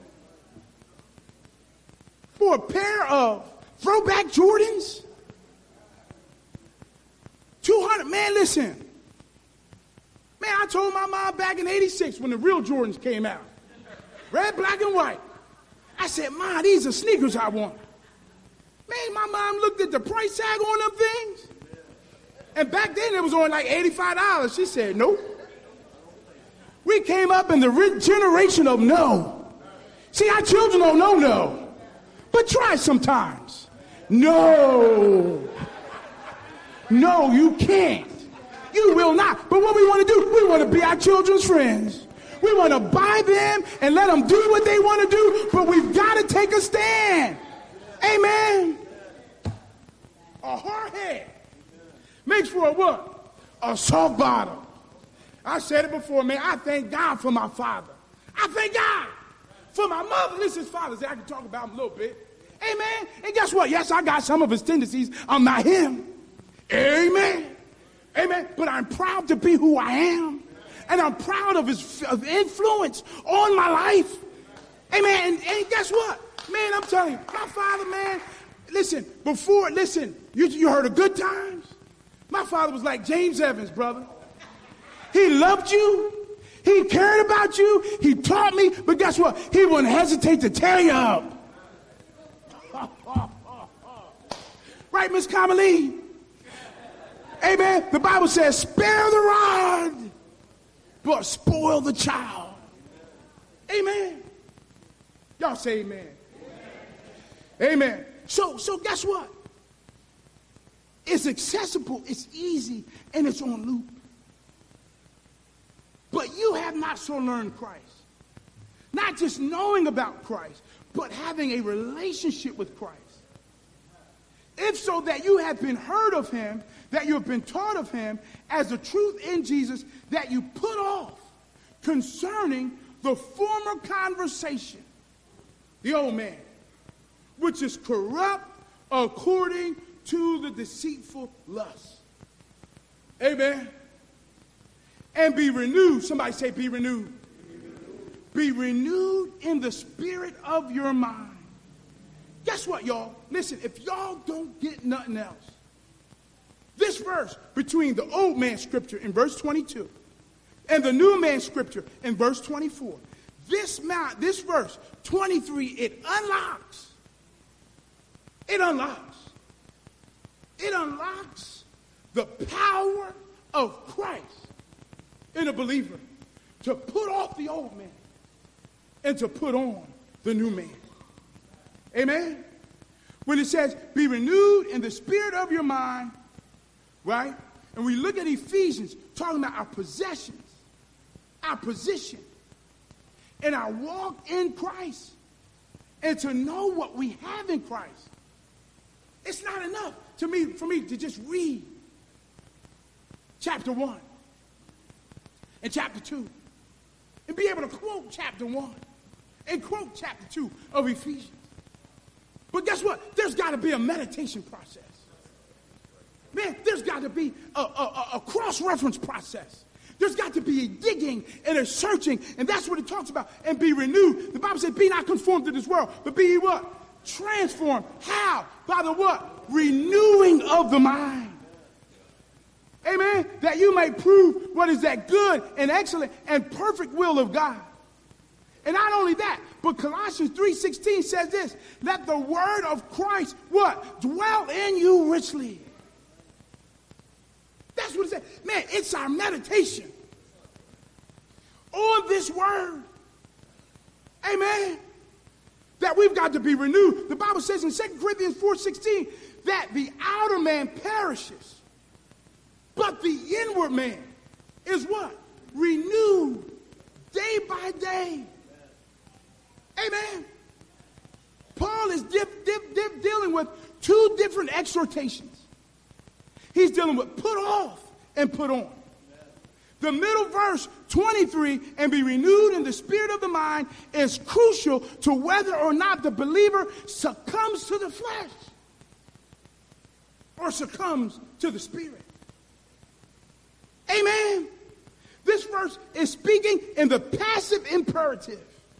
for a pair of throwback Jordans. $200, man, listen. Man, I told my mom back in '86 when the real Jordans came out. Red, black, and white. I said, Mom, these are sneakers I want. Man, my mom looked at the price tag on them things. And back then it was only like $85. She said, nope. We came up in the generation of no. See, our children don't know no. But try sometimes. No. No, you can't. You will not. But what we want to do, we want to be our children's friends. We want to buy them and let them do what they want to do, but we've got to take a stand. Amen. A hard head makes for a what? A soft bottom. I said it before, man. I thank God for my father. I thank God for my mother. Listen, Father's Day, I can talk about him a little bit. Amen. And guess what? Yes, I got some of his tendencies. I'm not him. Amen. Amen. But I'm proud to be who I am. And I'm proud of his influence on my life. Amen. And guess what? Man, I'm telling you, my father, man, listen, you heard of Good Times? My father was like James Evans, brother. He loved you. He cared about you. He taught me. But guess what? He wouldn't hesitate to tear you up. Right, Miss Kamalee? Amen. The Bible says, spare the rod, but spoil the child. Amen. Y'all say amen. Amen. So guess what? It's accessible, it's easy, and it's on loop. But you have not so learned Christ. Not just knowing about Christ, but having a relationship with Christ. If so, that you have been heard of him, that you have been taught of him as the truth in Jesus, that you put off concerning the former conversation, the old man, which is corrupt according to the deceitful lust. Amen. And be renewed. Somebody say be renewed. Be renewed in the spirit of your mind. Guess what, y'all? Listen, if y'all don't get nothing else, this verse between the old man scripture in verse 22 and the new man scripture in verse 24, this verse 23, it unlocks the power of Christ in a believer to put off the old man and to put on the new man. Amen? When it says, be renewed in the spirit of your mind, right? And we look at Ephesians, talking about our possessions, our position, and our walk in Christ, and to know what we have in Christ. It's not enough for me to just read chapter 1 and chapter 2 and be able to quote chapter 1 and quote chapter 2 of Ephesians. But guess what? There's got to be a meditation process. Man, there's got to be a cross-reference process. There's got to be a digging and a searching, and that's what it talks about, and be renewed. The Bible says, be not conformed to this world, but be ye what? Transformed. How? By the what? Renewing of the mind. Amen? That you may prove what is that good and excellent and perfect will of God. And not only that, but Colossians 3:16 says this, let the word of Christ, what? Dwell in you richly. That's what it says. Man, it's our meditation on this word. Amen. That we've got to be renewed. The Bible says in 2 Corinthians 4:16 that the outer man perishes, but the inward man is what? Renewed day by day. Amen. Paul is dealing with two different exhortations. He's dealing with put off and put on. The middle verse, 23, and be renewed in the spirit of the mind, is crucial to whether or not the believer succumbs to the flesh or succumbs to the spirit. Amen. This verse is speaking in the passive imperative.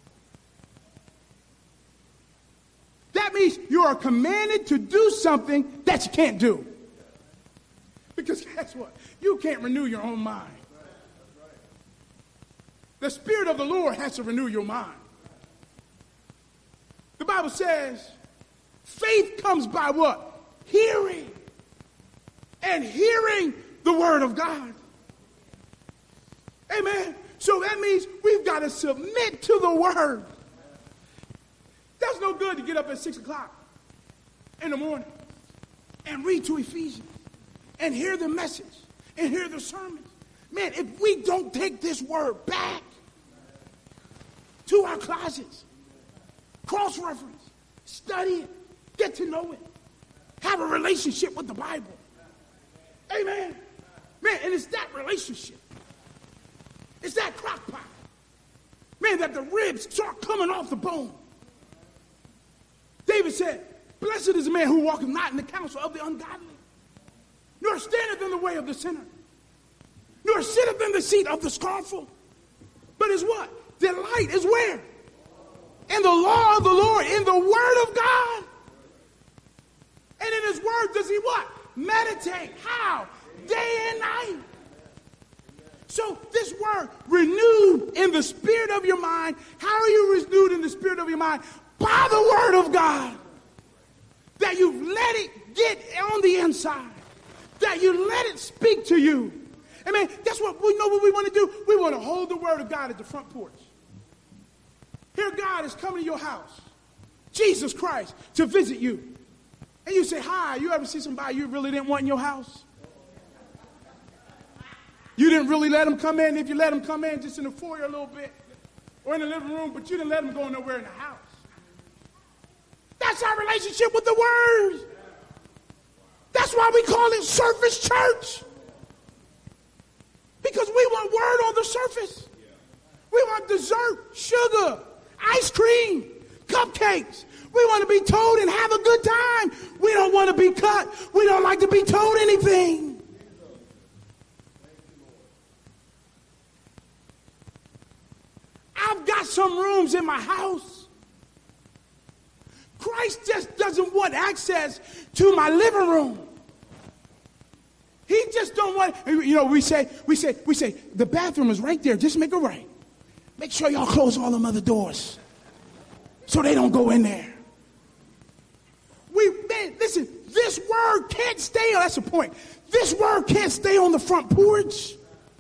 That means you are commanded to do something that you can't do. Because guess what? You can't renew your own mind. The Spirit of the Lord has to renew your mind. The Bible says faith comes by what? Hearing. And hearing the word of God. Amen. So that means we've got to submit to the word. That's no good to get up at 6 o'clock in the morning and read to Ephesians and hear the message and hear the sermons. Man, if we don't take this word back to our closets, cross-reference, study it, get to know it, have a relationship with the Bible. Amen. Man, and it's that relationship. It's that crock pot. Man, that the ribs start coming off the bone. David said, blessed is the man who walketh not in the counsel of the ungodly, nor standeth in the way of the sinner, nor sitteth in the seat of the scornful. But is what? Delight is where? In the law of the Lord, in the word of God. And in his word does he what? Meditate. How? Day and night. So this word, renewed in the spirit of your mind. How are you renewed in the spirit of your mind? By the word of God. That you let it get on the inside. That you let it speak to you. Amen. That's what we know what we want to do. We want to hold the word of God at the front porch. Here God is coming to your house. Jesus Christ to visit you. And you say, hi, you ever see somebody you really didn't want in your house? You didn't really let them come in. If you let them come in just in the foyer a little bit or in the living room, but you didn't let them go nowhere in the house. That's our relationship with the word. That's why we call it surface church. Because we want word on the surface. We want dessert, sugar, ice cream, cupcakes. We want to be told and have a good time. We don't want to be cut. We don't like to be told anything. I've got some rooms in my house. Christ just doesn't want access to my living room. He just don't want, you know, we say, the bathroom is right there. Just make it right. Make sure y'all close all them other doors so they don't go in there. Man, listen, this word can't stay, that's the point. This word can't stay on the front porch.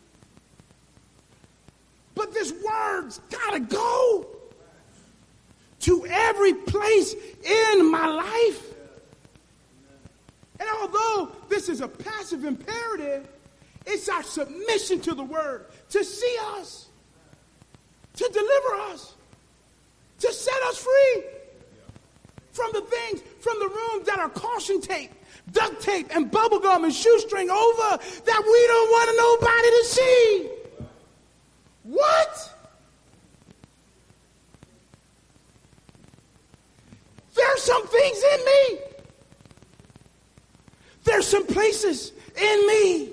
But this word's got to go to every place in my life. And although this is a passive imperative, it's our submission to the word to see us, to deliver us, to set us free from the things, from the rooms that are caution tape, duct tape, and bubble gum and shoestring over that we don't want nobody to see. What? There's some things in me. There's some places in me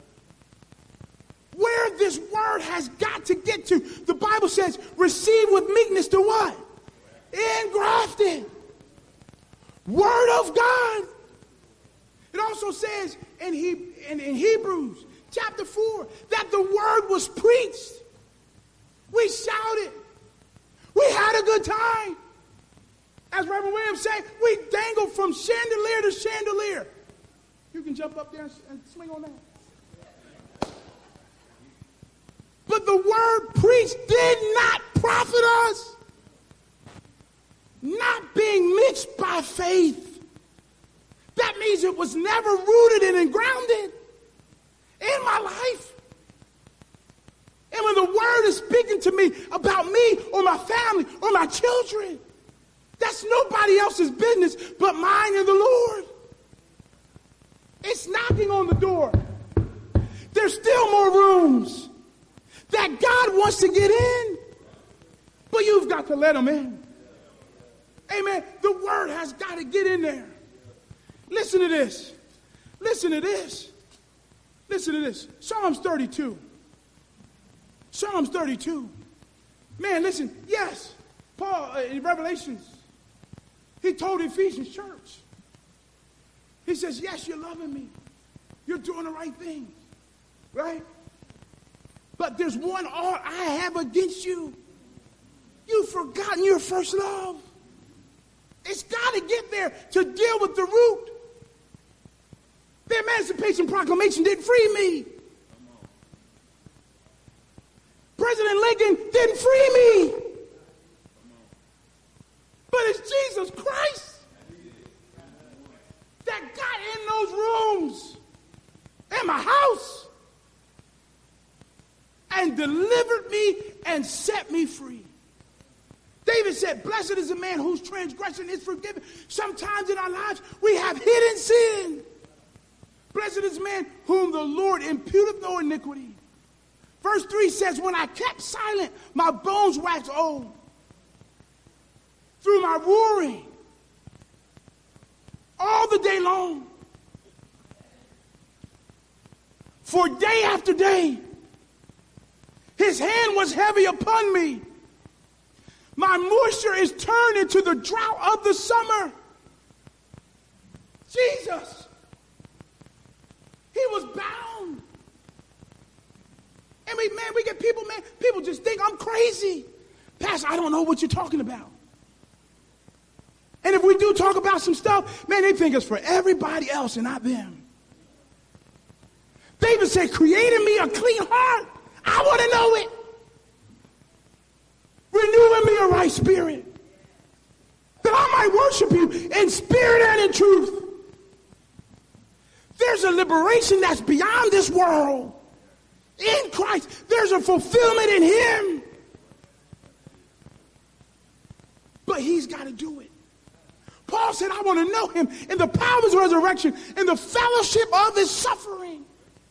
where this word has got to get to. The Bible says, receive with meekness the what? Engrafted. Word of God. It also says in Hebrews chapter 4 that the word was preached. We shouted. We had a good time. As Reverend Williams said, we dangled from chandelier to chandelier. You can jump up there and swing on that. But the word preached did not profit us. Not being mixed by faith. That means it was never rooted and grounded in my life. And when the word is speaking to me about me or my family or my children, that's nobody else's business but mine and the Lord. It's knocking on the door. There's still more rooms that God wants to get in, but you've got to let him in. Amen. The word has got to get in there. Listen to this. Listen to this. Listen to this. Psalms 32. Psalms 32. Man, listen. Yes, Paul in Revelations, he told the Ephesians church. He says, yes, you're loving me. You're doing the right thing. Right? But there's one ought I have against you. You've forgotten your first love. It's got to get there to deal with the root. The Emancipation Proclamation didn't free me. President Lincoln didn't free me. But it's Jesus Christ that got in those rooms in my house and delivered me and set me free. David said, blessed is the man whose transgression is forgiven. Sometimes in our lives we have hidden sin. Blessed is the man whom the Lord imputeth no iniquity. Verse 3 says, when I kept silent, my bones waxed old. Through my roaring, all the day long. For day after day, his hand was heavy upon me. My moisture is turned into the drought of the summer. Jesus. He was bound. I mean, man, we get people just think I'm crazy. Pastor, I don't know what you're talking about. And if we do talk about some stuff, man, they think it's for everybody else and not them. David said, create in me a clean heart. I want to know it. Renew in me a right spirit, that I might worship you in spirit and in truth. There's a liberation that's beyond this world. In Christ, there's a fulfillment in him. But he's got to do it. Paul said, I want to know him in the power of his resurrection, in the fellowship of his suffering.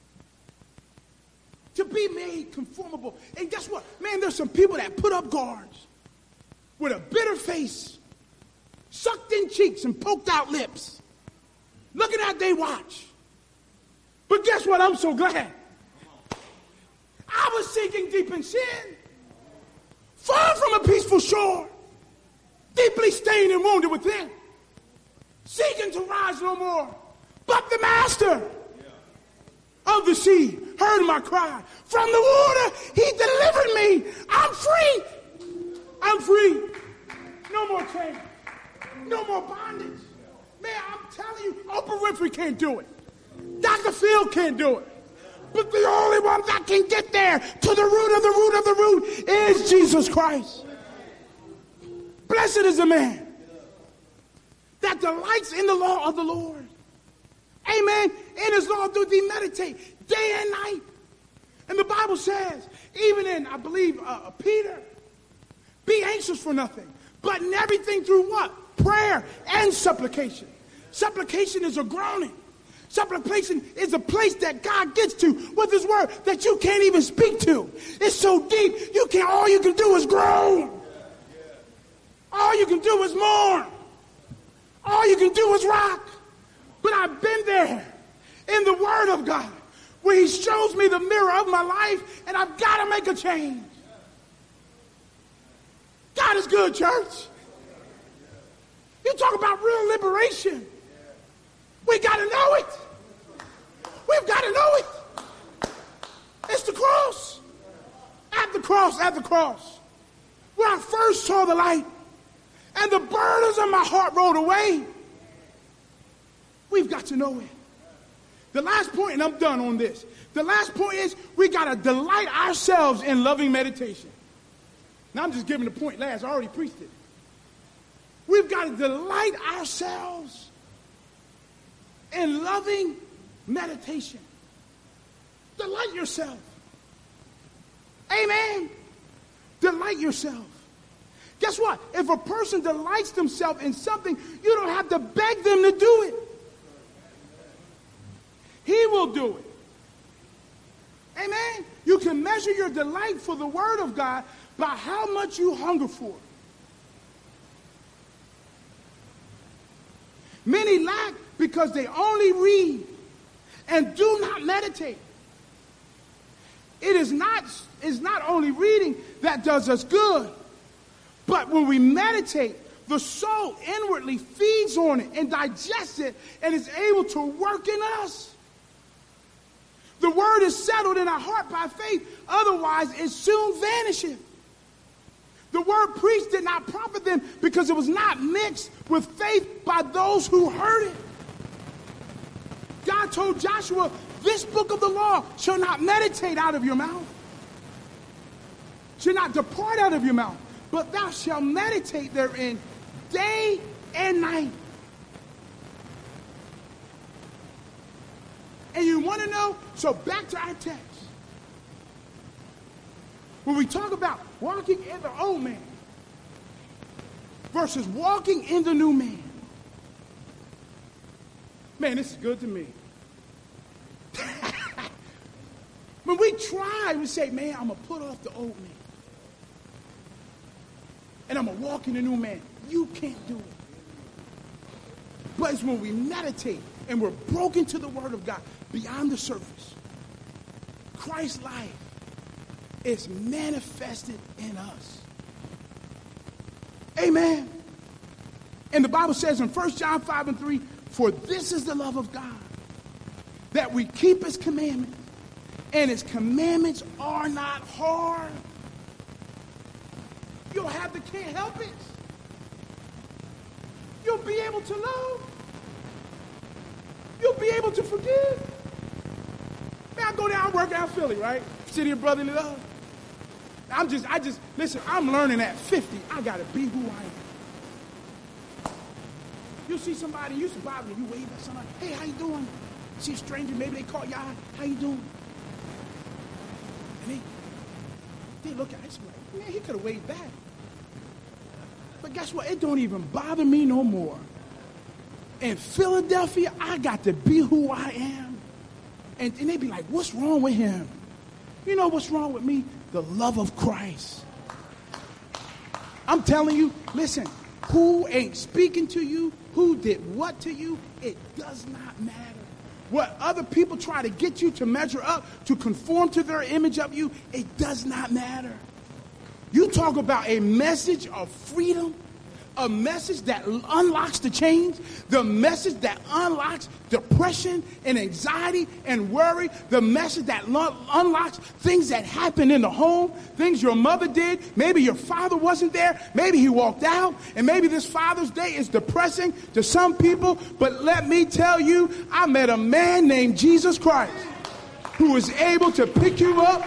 To be made conformable. And guess what? Man, there's some people that put up guards with a bitter face, sucked in cheeks and poked out lips, looking at their watch. But guess what? I'm so glad. I was sinking deep in sin, far from a peaceful shore, deeply stained and wounded within, seeking to rise no more. But the master of the sea heard my cry. From the water, he delivered me. I'm free. I'm free. No more chains. No more bondage. Man, I'm telling you, Oprah Winfrey can't do it. Dr. Phil can't do it. But the only one that can get there to the root of the root of the root is Jesus Christ. Blessed is the man that delights in the law of the Lord. Amen. In his law do thee meditate day and night. And the Bible says, even in, I believe, Peter, be anxious for nothing, but in everything through what? Prayer and supplication. Supplication is a groaning. Supplication is a place that God gets to with his word that you can't even speak to. It's so deep, all you can do is groan. All you can do is mourn. All you can do is rock. But I've been there in the word of God where he shows me the mirror of my life, and I've got to make a change. God is good, church. You talk about real liberation. We got to know it. We've got to know it. It's the cross. At the cross, at the cross. Where I first saw the light and the burdens of my heart rolled away. We've got to know it. The last point, and I'm done on this. The last point is we got to delight ourselves in loving meditation. Now I'm just giving the point last. I already preached it. We've got to delight ourselves in loving meditation. Delight yourself. Amen. Delight yourself. Guess what? If a person delights themselves in something, you don't have to beg them to do it. He will do it. Amen. You can measure your delight for the word of God by how much you hunger for it. Many lack because they only read and do not meditate. It is not only reading that does us good, but when we meditate, the soul inwardly feeds on it and digests it and is able to work in us. The word is settled in our heart by faith, otherwise it soon vanisheth. The word preached did not profit them because it was not mixed with faith by those who heard it. God told Joshua, this book of the law shall not meditate out of your mouth, shall not depart out of your mouth, but thou shalt meditate therein day and night. And you want to know? So back to our text. When we talk about walking in the old man versus walking in the new man. Man, this is good to me. When we try, we say, man, I'm going to put off the old man. And I'm going to walk in the new man. You can't do it. But it's when we meditate and we're broken to the word of God beyond the surface. Christ's life is manifested in us. Amen. And the Bible says in 1 John 5:3, for this is the love of God, that we keep his commandments, and his commandments are not hard. You'll have the can't help it. You'll be able to love. You'll be able to forgive. Man, I go down, work out Philly, right? City of brotherly love. Listen, I'm learning at 50, I got to be who I am. You see somebody, you survive and you wave at somebody, hey, how you doing? See a stranger, maybe they call you out, how you doing? And they look at it, like, man, he could have waved back. But guess what? It don't even bother me no more. In Philadelphia, I got to be who I am. And they be like, what's wrong with him? You know what's wrong with me? The love of Christ. I'm telling you, listen, who ain't speaking to you, who did what to you, it does not matter. What other people try to get you to measure up, to conform to their image of you, it does not matter. You talk about a message of freedom, a message that unlocks the chains, the message that unlocks depression and anxiety and worry, the message that unlocks things that happen in the home, things your mother did, maybe your father wasn't there, maybe he walked out, and maybe this Father's Day is depressing to some people, but let me tell you, I met a man named Jesus Christ who is able to pick you up,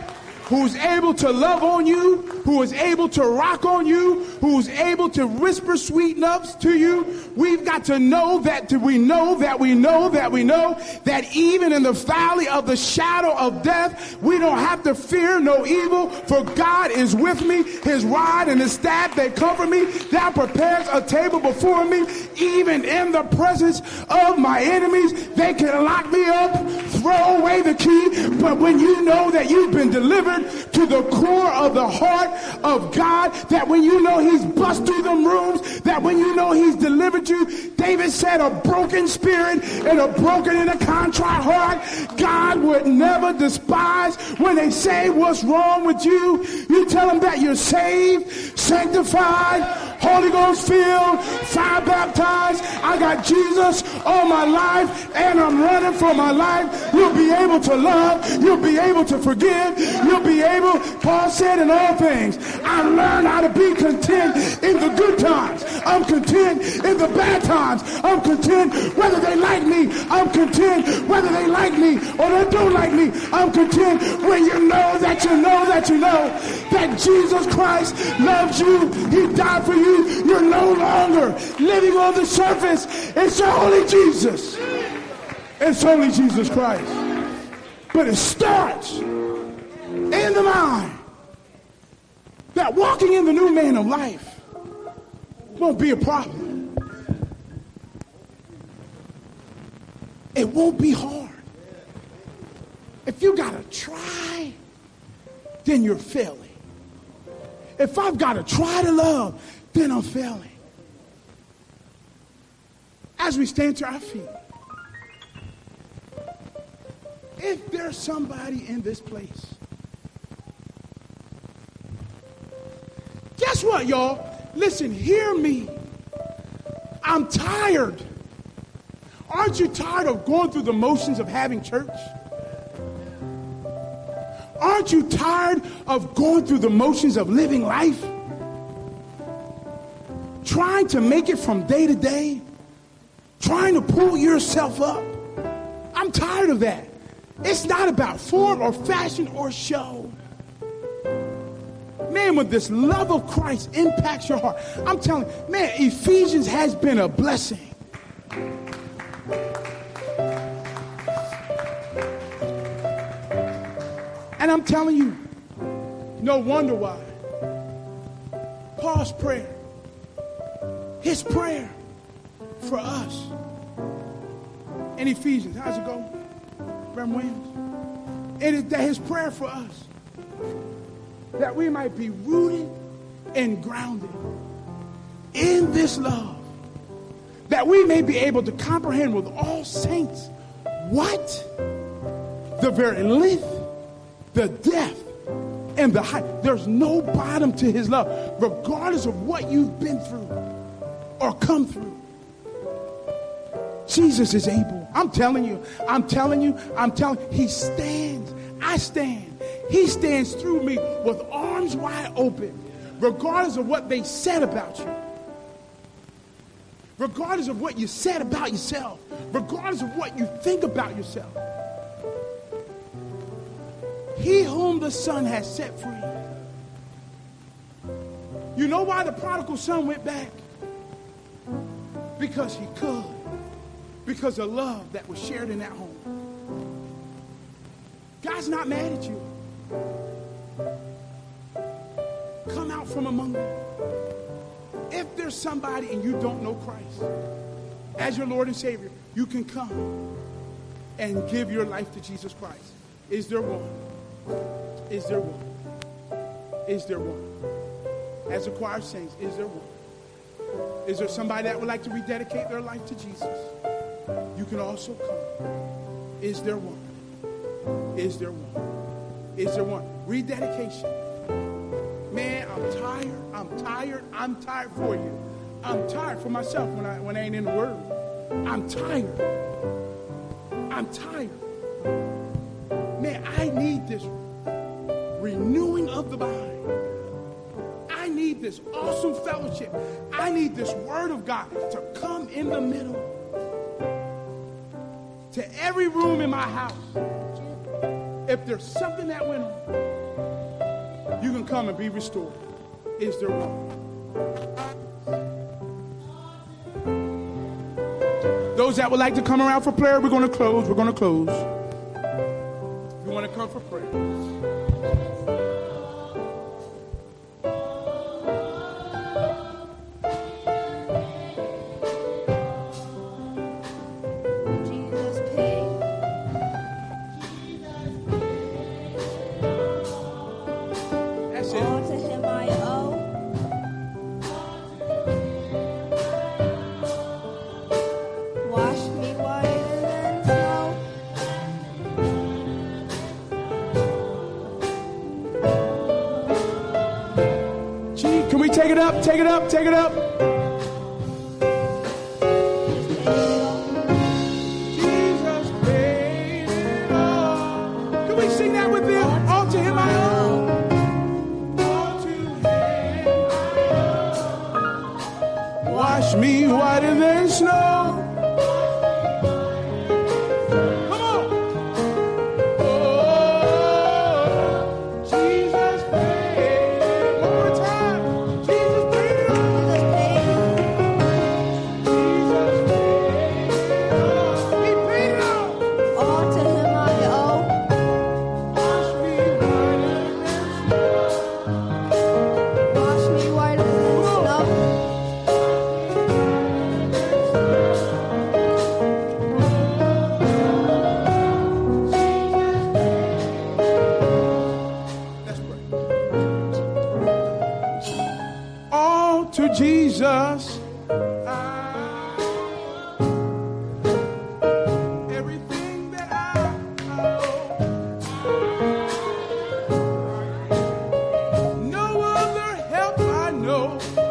who's able to love on you, who is able to rock on you, who's able to whisper sweet notes to you. We've got to know that we know that even in the valley of the shadow of death, we don't have to fear no evil, for God is with me. His rod and his staff, they comfort me. Thou prepares a table before me, even in the presence of my enemies. They can lock me up, throw away the key, but when you know that you've been delivered to the core of the heart of God, that when you know he's bust through them rooms, that when you know he's delivered you, David said, a broken spirit and a broken and a contrite heart, God would never despise. When they say what's wrong with you, you tell them that you're saved, sanctified, Holy Ghost filled, fire baptized. I got Jesus all my life and I'm running for my life. You'll be able to love. You'll be able to forgive. You'll be able, Paul said, in all things, I learned how to be content in the good times. I'm content in the bad times. I'm content whether they like me. I'm content whether they like me or they don't like me. I'm content when you know that Jesus Christ loves you. He died for you. You're no longer living on the surface. It's only Jesus. It's only Jesus Christ. But it starts in the mind that walking in the new man of life won't be a problem. It won't be hard. If you got to try, then you're failing. If I've got to try to love, then I'm failing. As we stand to our feet, if there's somebody in this place, guess what, y'all? Listen, hear me. I'm tired. Aren't you tired of going through the motions of having church? Aren't you tired of going through the motions of living life? Trying to make it from day to day? Trying to pull yourself up? I'm tired of that. It's not about form or fashion or show. Man, when this love of Christ impacts your heart, I'm telling you, man, Ephesians has been a blessing. And I'm telling you, no wonder why. Paul's prayer, his prayer for us in Ephesians, how's it go, Reverend Williams? It is that his prayer for us, that we might be rooted and grounded in this love, that we may be able to comprehend with all saints what the very length, the depth, and the height. There's no bottom to his love, regardless of what you've been through or come through. Jesus is able. I'm telling you, he stands. I stand. He stands through me with arms wide open, regardless of what they said about you, regardless of what you said about yourself, regardless of what you think about yourself. He whom the Son has set free. You know why the prodigal son went back? Because he could. Because of love that was shared in that home. God's not mad at you. Come out from among them. If there's somebody and you don't know Christ as your Lord and Savior, you can come and give your life to Jesus Christ. Is there one? Is there one? Is there one? As the choir sings, is there one? Is there somebody that would like to rededicate their life to Jesus? You can also come. Is there one? Is there one? Is there one? Rededication. Man, I'm tired for you. I'm tired for myself when I ain't in the Word. I'm tired. Man, I need this renewing of the mind. I need this awesome fellowship. I need this Word of God to come in the middle. To every room in my house. If there's something that went on, you can come and be restored. Is there room? Those that would like to come around for prayer, we're going to close. We're going to close. If you want to come for prayer. Jesus paid. That's All it. to him I owe. Wash me whiter than snow. Gee, can we take it up? Take it up. Take it up. Jesus paid it all. Can we sing that with them? All to him I owe. All to him I owe. Wash me whiter than snow. Come on. Oh, Jesus paid it. One more time. Jesus paid it all. Jesus paid. Jesus paid it all. He paid it all. All to him I owe. Wash me whiter than snow. Wash me whiter than snow. Let's pray. All to Jesus. Everything that I owe. No other help I know.